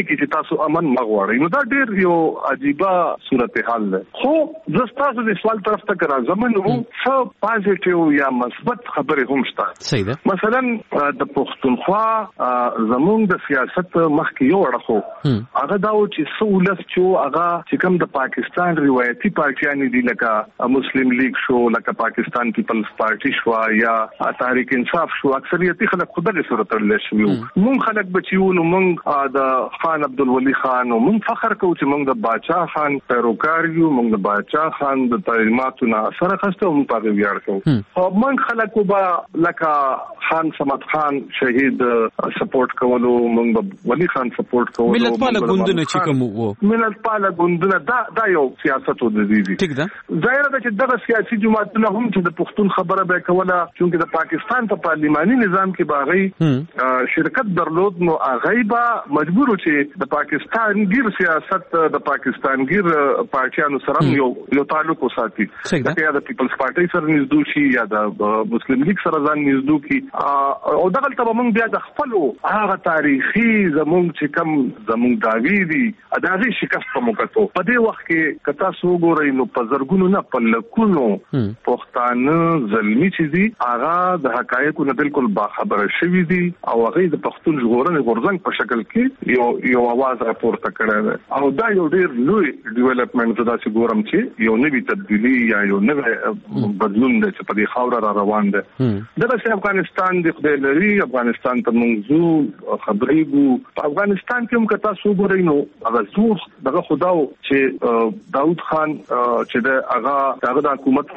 Speaker 7: نه کې چې تاسو امن مغواړئ. نو دا ډیر یو عجیبه صورتحال ده. خو زه تاسو د سوال طرف ته راځم نو څه پازیټیو یا مثبت خبره هم شته.
Speaker 9: صحیح ده.
Speaker 7: مثلا د پښتونخوا زمونږ د سیاست مخکې یو اړخو هغه دا و چې سولس چې هغه چې کوم د پاکستان روایتي پارټیان دي لکه مسلم لیگ شو, لکه پاکستان پیپلز پارټي شو یا تحریک انصاف شو, اکثریتي خلک خدای سره تړل شوی. مونږ خلک بچیو نو مونږ د خان عبدالولي خان او مونږ فخر کوو چې مونږ د باچا خان پیروکار یو, مونږ د باچا خان د تعلیماتو نه سره خسته مونږ په ویاړ کوو. او مونږ خلک به لکه خان صمد خان شهید سپورټ کولو, مونږ به ولی خان سپورټ کولو.
Speaker 9: ملت پاله ګوندونه چې کوم وو
Speaker 7: ملت پاله ګوندونه دا دا یو سیاست و د دې.
Speaker 9: ټیک ده.
Speaker 7: ظاهر ده چې دغه سیاسي جماعتونه هم چې د پښتون خبره به کوله چې د پاکستان په پارلماني نظام کې باغی شرکت درلود نو هغه به مجبور چې د پاکستان ګیر سیاست د پاکستان ګیر پارټیانو سره یو یو تعلق وساتي. لکه یا د پیپلز پارټي سره نږدې شي یا د مسلم لیگ سره ځان نږدې کی. او دغه ته موږ بیا د خپل هغه تاریخي زموږ چې کوم زموږ داوی دي اداغي شکست په موکتو په دې وخت کې کتا سو ګورئ نو په زرګونو نه په لکونو پښتانه زلمی چې دي هغه د حقایقو نه بالکل باخبره شوي دي او هغه د پښتون ژغورنې غورځنګ په شکل کې یو یو आवाज راپورته کړی دی. او دا یو ډیر لوی ډیولپمنټ دا چې ګورم چې یو نوی تبدیلی یا یو نوی بدلون دی چې په دې خاور را روان دی. دغه چې افغانستان د خدای لري, افغانستان ته موږ خبرېږو. په افغانستان کې هم کتا سو ګورئ نو هغه زور دغه خداو چې داود خان چې د هغه هغه د حکومت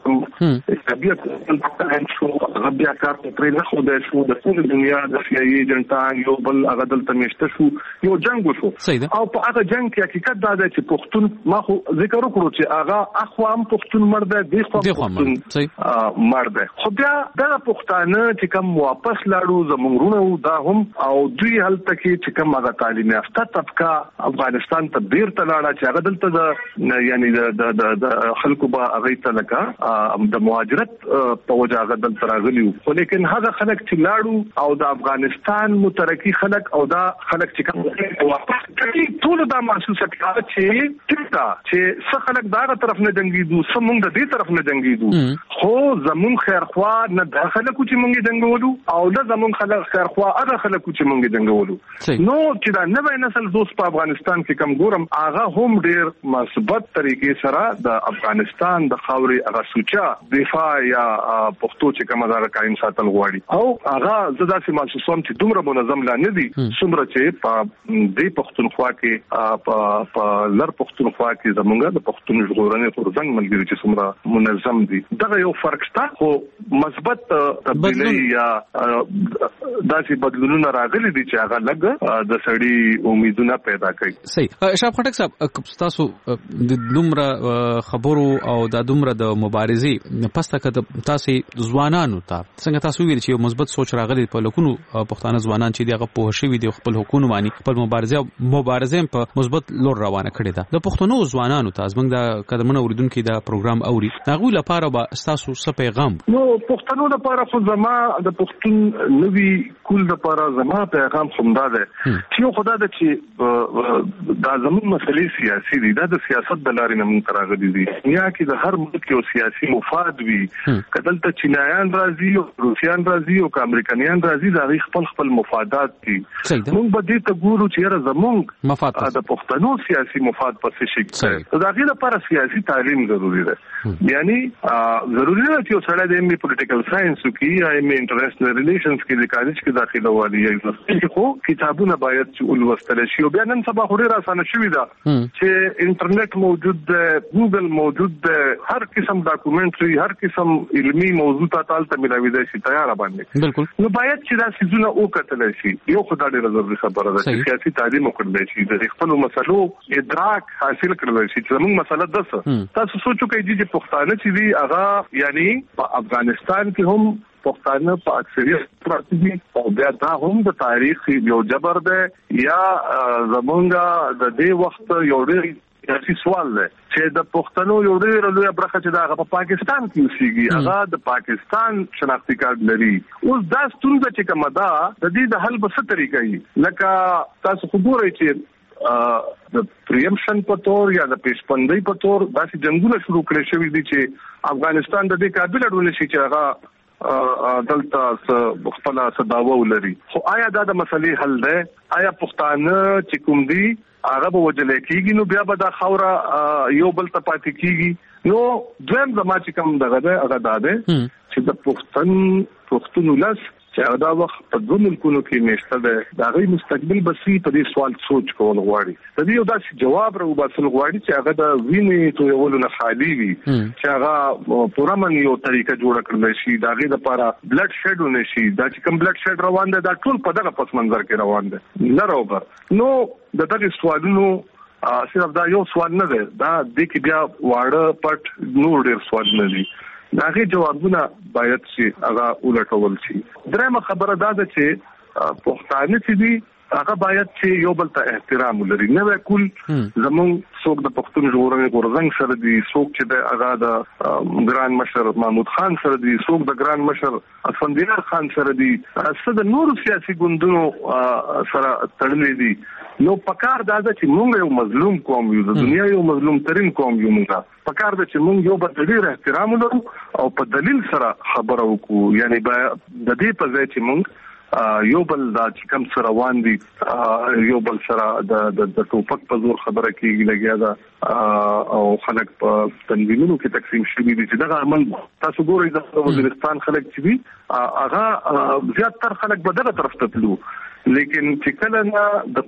Speaker 7: په بیا شو هغه بیا کار پرې نه خو د شو د ټول دنیا د سیاسي ایجنټان یو بل هغه دلته مشته شو, یو جنگ وشو. او په هغه جنگ کې حقیقت دا دی چې پښتون ما خو ذکر وکړو چې هغه اخوام پښتون مرد دی, خو پښتون مرد دی. خو بیا دا پښتانه چې کوم واپس لاړو زمونږونه دا هم او دوی هلته کې چې کوم هغه تعلیم یافته طبقه افغانستان ته بیرته لاړه چې هغه دلته د یعنی د د خلکو به هغه ته لکه د مهاجرت په وجه هغه دلته راغلیو. خو لیکن هغه خلک چې لاړو او د افغانستان مترقي خلک او دا خلک چې کوم واپس ټول دا محسوسه کړه چې ټیټه چې څه خلک داغه طرف نه جنگیدو, سمون د دې طرف نه جنگیدو. خو زمون خیرخوا نه داخله کو چې مونږ جنگولو او نه زمون خلک خیرخوا هغه خلک چې مونږ جنگولو. نو چې دا نوې نسل دوست په افغانستان کې کم ګورم هغه هم ډیر مثبت طریقې سره د افغانستان د خاورې هغه سوچا دفاع یا پښتو چې کومه دا قائم ساتل غواړي. او هغه زدا چې محسوسوم چې دومره منظم لا نه دي څومره چې په دې پښتونخوا کې په لر پښتونخوا کې زمونږ د پښتون ژغورنې غورځنګ ملګری چې څومره منظم دي. دغه یو فرق شته, خو مثبت تبدیلی یا داسې بدلونونه راغلي دي چې هغه لږ د سړي امیدونه پیدا کوي.
Speaker 9: صحیح. شاه خټک صاحب تاسو د دومره خبرو او د دومره د مبارزې پسته کده تاسو ځوانانو ته څنګه تاسو ویل چې یو مثبت سوچ راغلی په لکونو پښتانه ځوانان چې دغه په شوی دی خپل حکومت باندې خپل مبارزه مبارزه په مثبت لور روانه کړې ده. د پښتنو ځوانانو ته زمونږ د قدمونو اوریدونکو دا پروګرام اوري هغه لپاره به تاسو څه پیغام؟
Speaker 7: نو پښتنو لپاره خو زما د پښتون نوی کول لپاره زما پیغام همدا ده چې خدای د چې دا زموږ مسلې سیاسي دي, دا د سیاست د لارې نه مونږ راغلي دي. یا کې د هر ملک یو سیاسي مفاد وي, کدلته چینایان راځي او روسیان راځي او امریکایان راځي, دا خپل خپل مفادات دي. مونږ به دې ته ګورو چې زموږ مفاد د پښتنو سیاسي مفاد پسې شي. دا غیر لپاره سیاسي تعلیم ضروری ده. یعنی ضروری ده چې سره د ایم پولیټیکل ساينس کې یا ایم انټرنیشنل ریلیشنز کې د کالج کې داخله والی یا خو کتابونه باید چې ولوستل شي. او بیا نن سبا خوري راسانه شوی ده چې انټرنیټ موجود ده, ګوګل موجود ده, هر قسم ډاکومنټري, هر قسم علمي موضوع ته ته ملاوي ده شي تیار باندې. بالکل. نو باید چې دا سيزونه او کتل شي. یو خدای دې ضروري خبره ده چې سیاسي تعلیم وکړل شي, د خپل مسلو ادراک حاصل کړل شي چې موږ مسله ده. تاسو سوچو کې چې پښتانه چې دی هغه یعنی په افغانستان کې هم پښتانه په اکثریت پراته دي او بیا دا هم د تاریخ یو جبر ده یا زمونږ د دې وخت یو ډېر سیاسي سوال دی چې د پښتنو یو ډېر لوی برخه چې دا په پاکستان کې اوسېږي هغه د پاکستان شناختی کارت لري. اوس دا ستونزه چې کومه ده د دې د حل په څه طریقه یې لکه تاسو خو ګورئ چې د پریمشن په تور یا د پیشپندۍ په تور داسې جنگونه شروع کړي شوي دي چې افغانستان د دې قابل ډول شي چې هغه دلته خپل صداوه ولري. خو آیا دا د مسلې حل دی؟ آیا پښتانه چې کوم دي هغه به وجل کېږي نو بیا به دا خوره یو بل ته پاتې کېږي؟ نو دویم زما چې کوم دغه دی هغه دا دی چې د پښتون پښتون ولس چې دا وخت په دوه ملکونو کې نشته ده دا غي مستقبل بسې په دې سوال سوچ کول غواړي. د دې یو داسې جواب راو باسل غواړي چې هغه د وینې تویولو نه خالي وي چې هغه پوره من یو طریقه جوړ کړل شي دا غي د لپاره بلډ شیډ ونه شي دا چې کوم بلډ شیډ روان دی دا ټول په دغه پس منظر کې روان دی نه راوبر. نو د دغه سوالونو صرف دا یو سوال نه دی دا د کې بیا واړه پټ نور ډېر سوال نه دي داغه جوابونه باید چې هغه ولټول شي. درېمه خبره دا ده چې پښتانه چې دي هغه باید چې یو بل ته احترام ولري. نه وکول زمون څوک د پښتون ژغورنې غورځنګ سره دي څوک چې د هغه د ګران مشر محمود خان سره دي څوک د ګران مشر اسفندیار خان سره دي څه د نورو سیاسي ګوندونو سره تړلې دي. نو پکار دا چې موږ یو مظلوم قوم یو د دنیا یو مظلوم ترين قوم یو موږ پکار دا چې موږ یو بل ډیر احترام ولرو او په دلیل سره خبرو وکړو. یعنی د دې په ځای چې موږ یو بل دا چې کوم سره روان دي یو بل سره د د ټوپک په زور خبره کیږي لګیا دا او خلک په تنظیمونو کې تقسیم شوي دي چې دا عمل تاسو ګورئ د وزیرستان خلک چې دي هغه زیاتره خلک به دغه طرف ته تلو لیکن چې کله نه د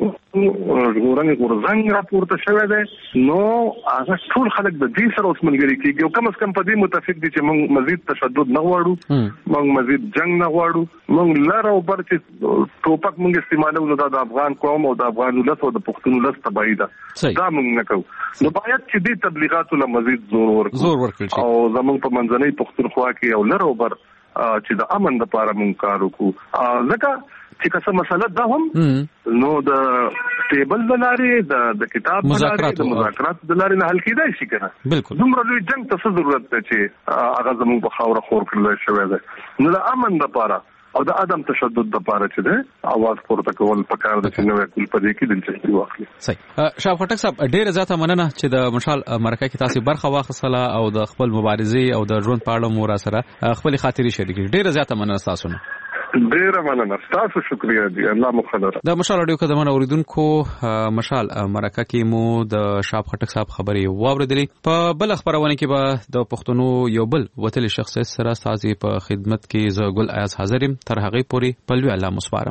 Speaker 7: ژغورنې غورځنګ راپورته شوی دی نو هغه ټول خلک د دې سره اوس ملګري کېږي او کم از کم په دې متفق دي چې موږ مزید تشدد نه غواړو موږ مزید جنگ نه غواړو موږ لر او بر چې ټوپک موږ استعمالو د افغان قوم او د افغان ولس او د پښتون ولس تبعید دا موږ نه کوو. نو باید چې دې تبلیغاتو له مزید زور ورکړو او زموږ په منځنۍ پښتونخوا کې او لر او بر چې د امن لپاره موږ کار وکړو. ځکه چې که څه مسله ده هم نو د ټیبل د لارې د کتاب د لارې د مذاکرات د لارې نه حل کېدای شي کنه. دومره لوی جنگ ته څه ضرورت دی چې هغه زموږ په خاوره خور کړل شوی دی. نو د امن لپاره او د عدم تشدد لپاره چې ده اواز پورته کول پکار د چې نوې کول په دې کې دلچسپي واخلي.
Speaker 9: صحیح شاه خټک صاحب ډېر زیاته مننه چې د مشال مرکه کې تاسو برخه واخصله او د خپل مبارزې او د ژوند په اړه مو را سره خپل خاطري شریک کړي. ډېر زیاته مننه تاسو نه.
Speaker 7: ډیره مننه تاسو شکریا دی الله مو خبر.
Speaker 9: د مشال اډیو کدمن اوریدونکو مشال مرکه کې مو د شاه خټک صاحب خبرې واوریدلې. په بل خبرونه کې به د پښتنو یو بل وتل شخصیت سره سازي په خدمت کې ز ګل ایاز حاضرم تر هغه پوري پلوي الله مسپارم.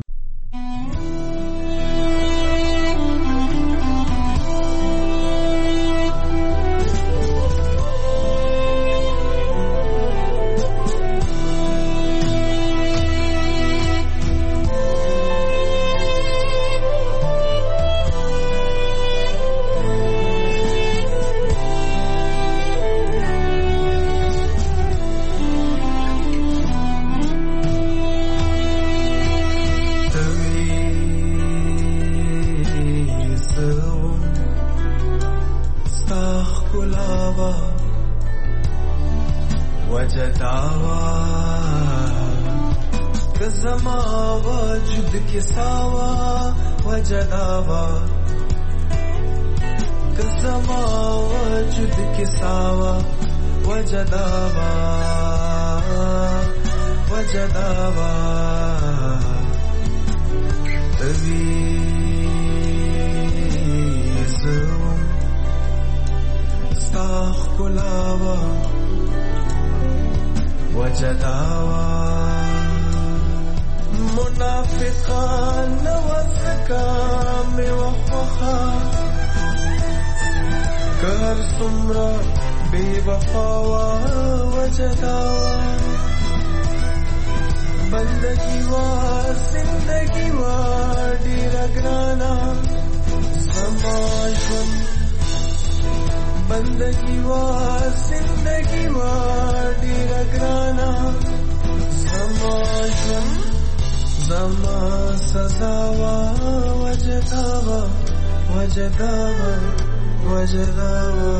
Speaker 16: وجداوا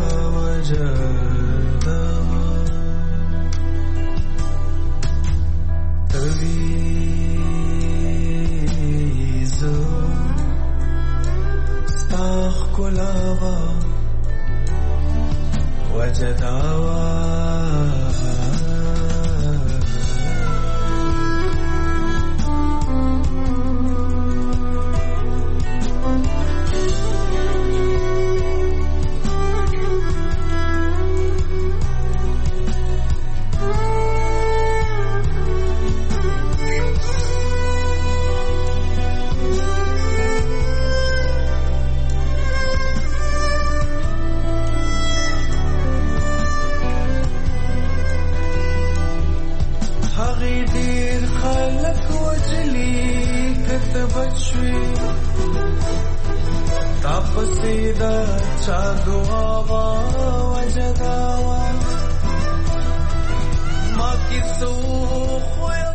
Speaker 16: وجداوا تویزو ستاخ کلاوا وجداوا تپسیدا چا دعاوا وجداوا ما کیسو خویا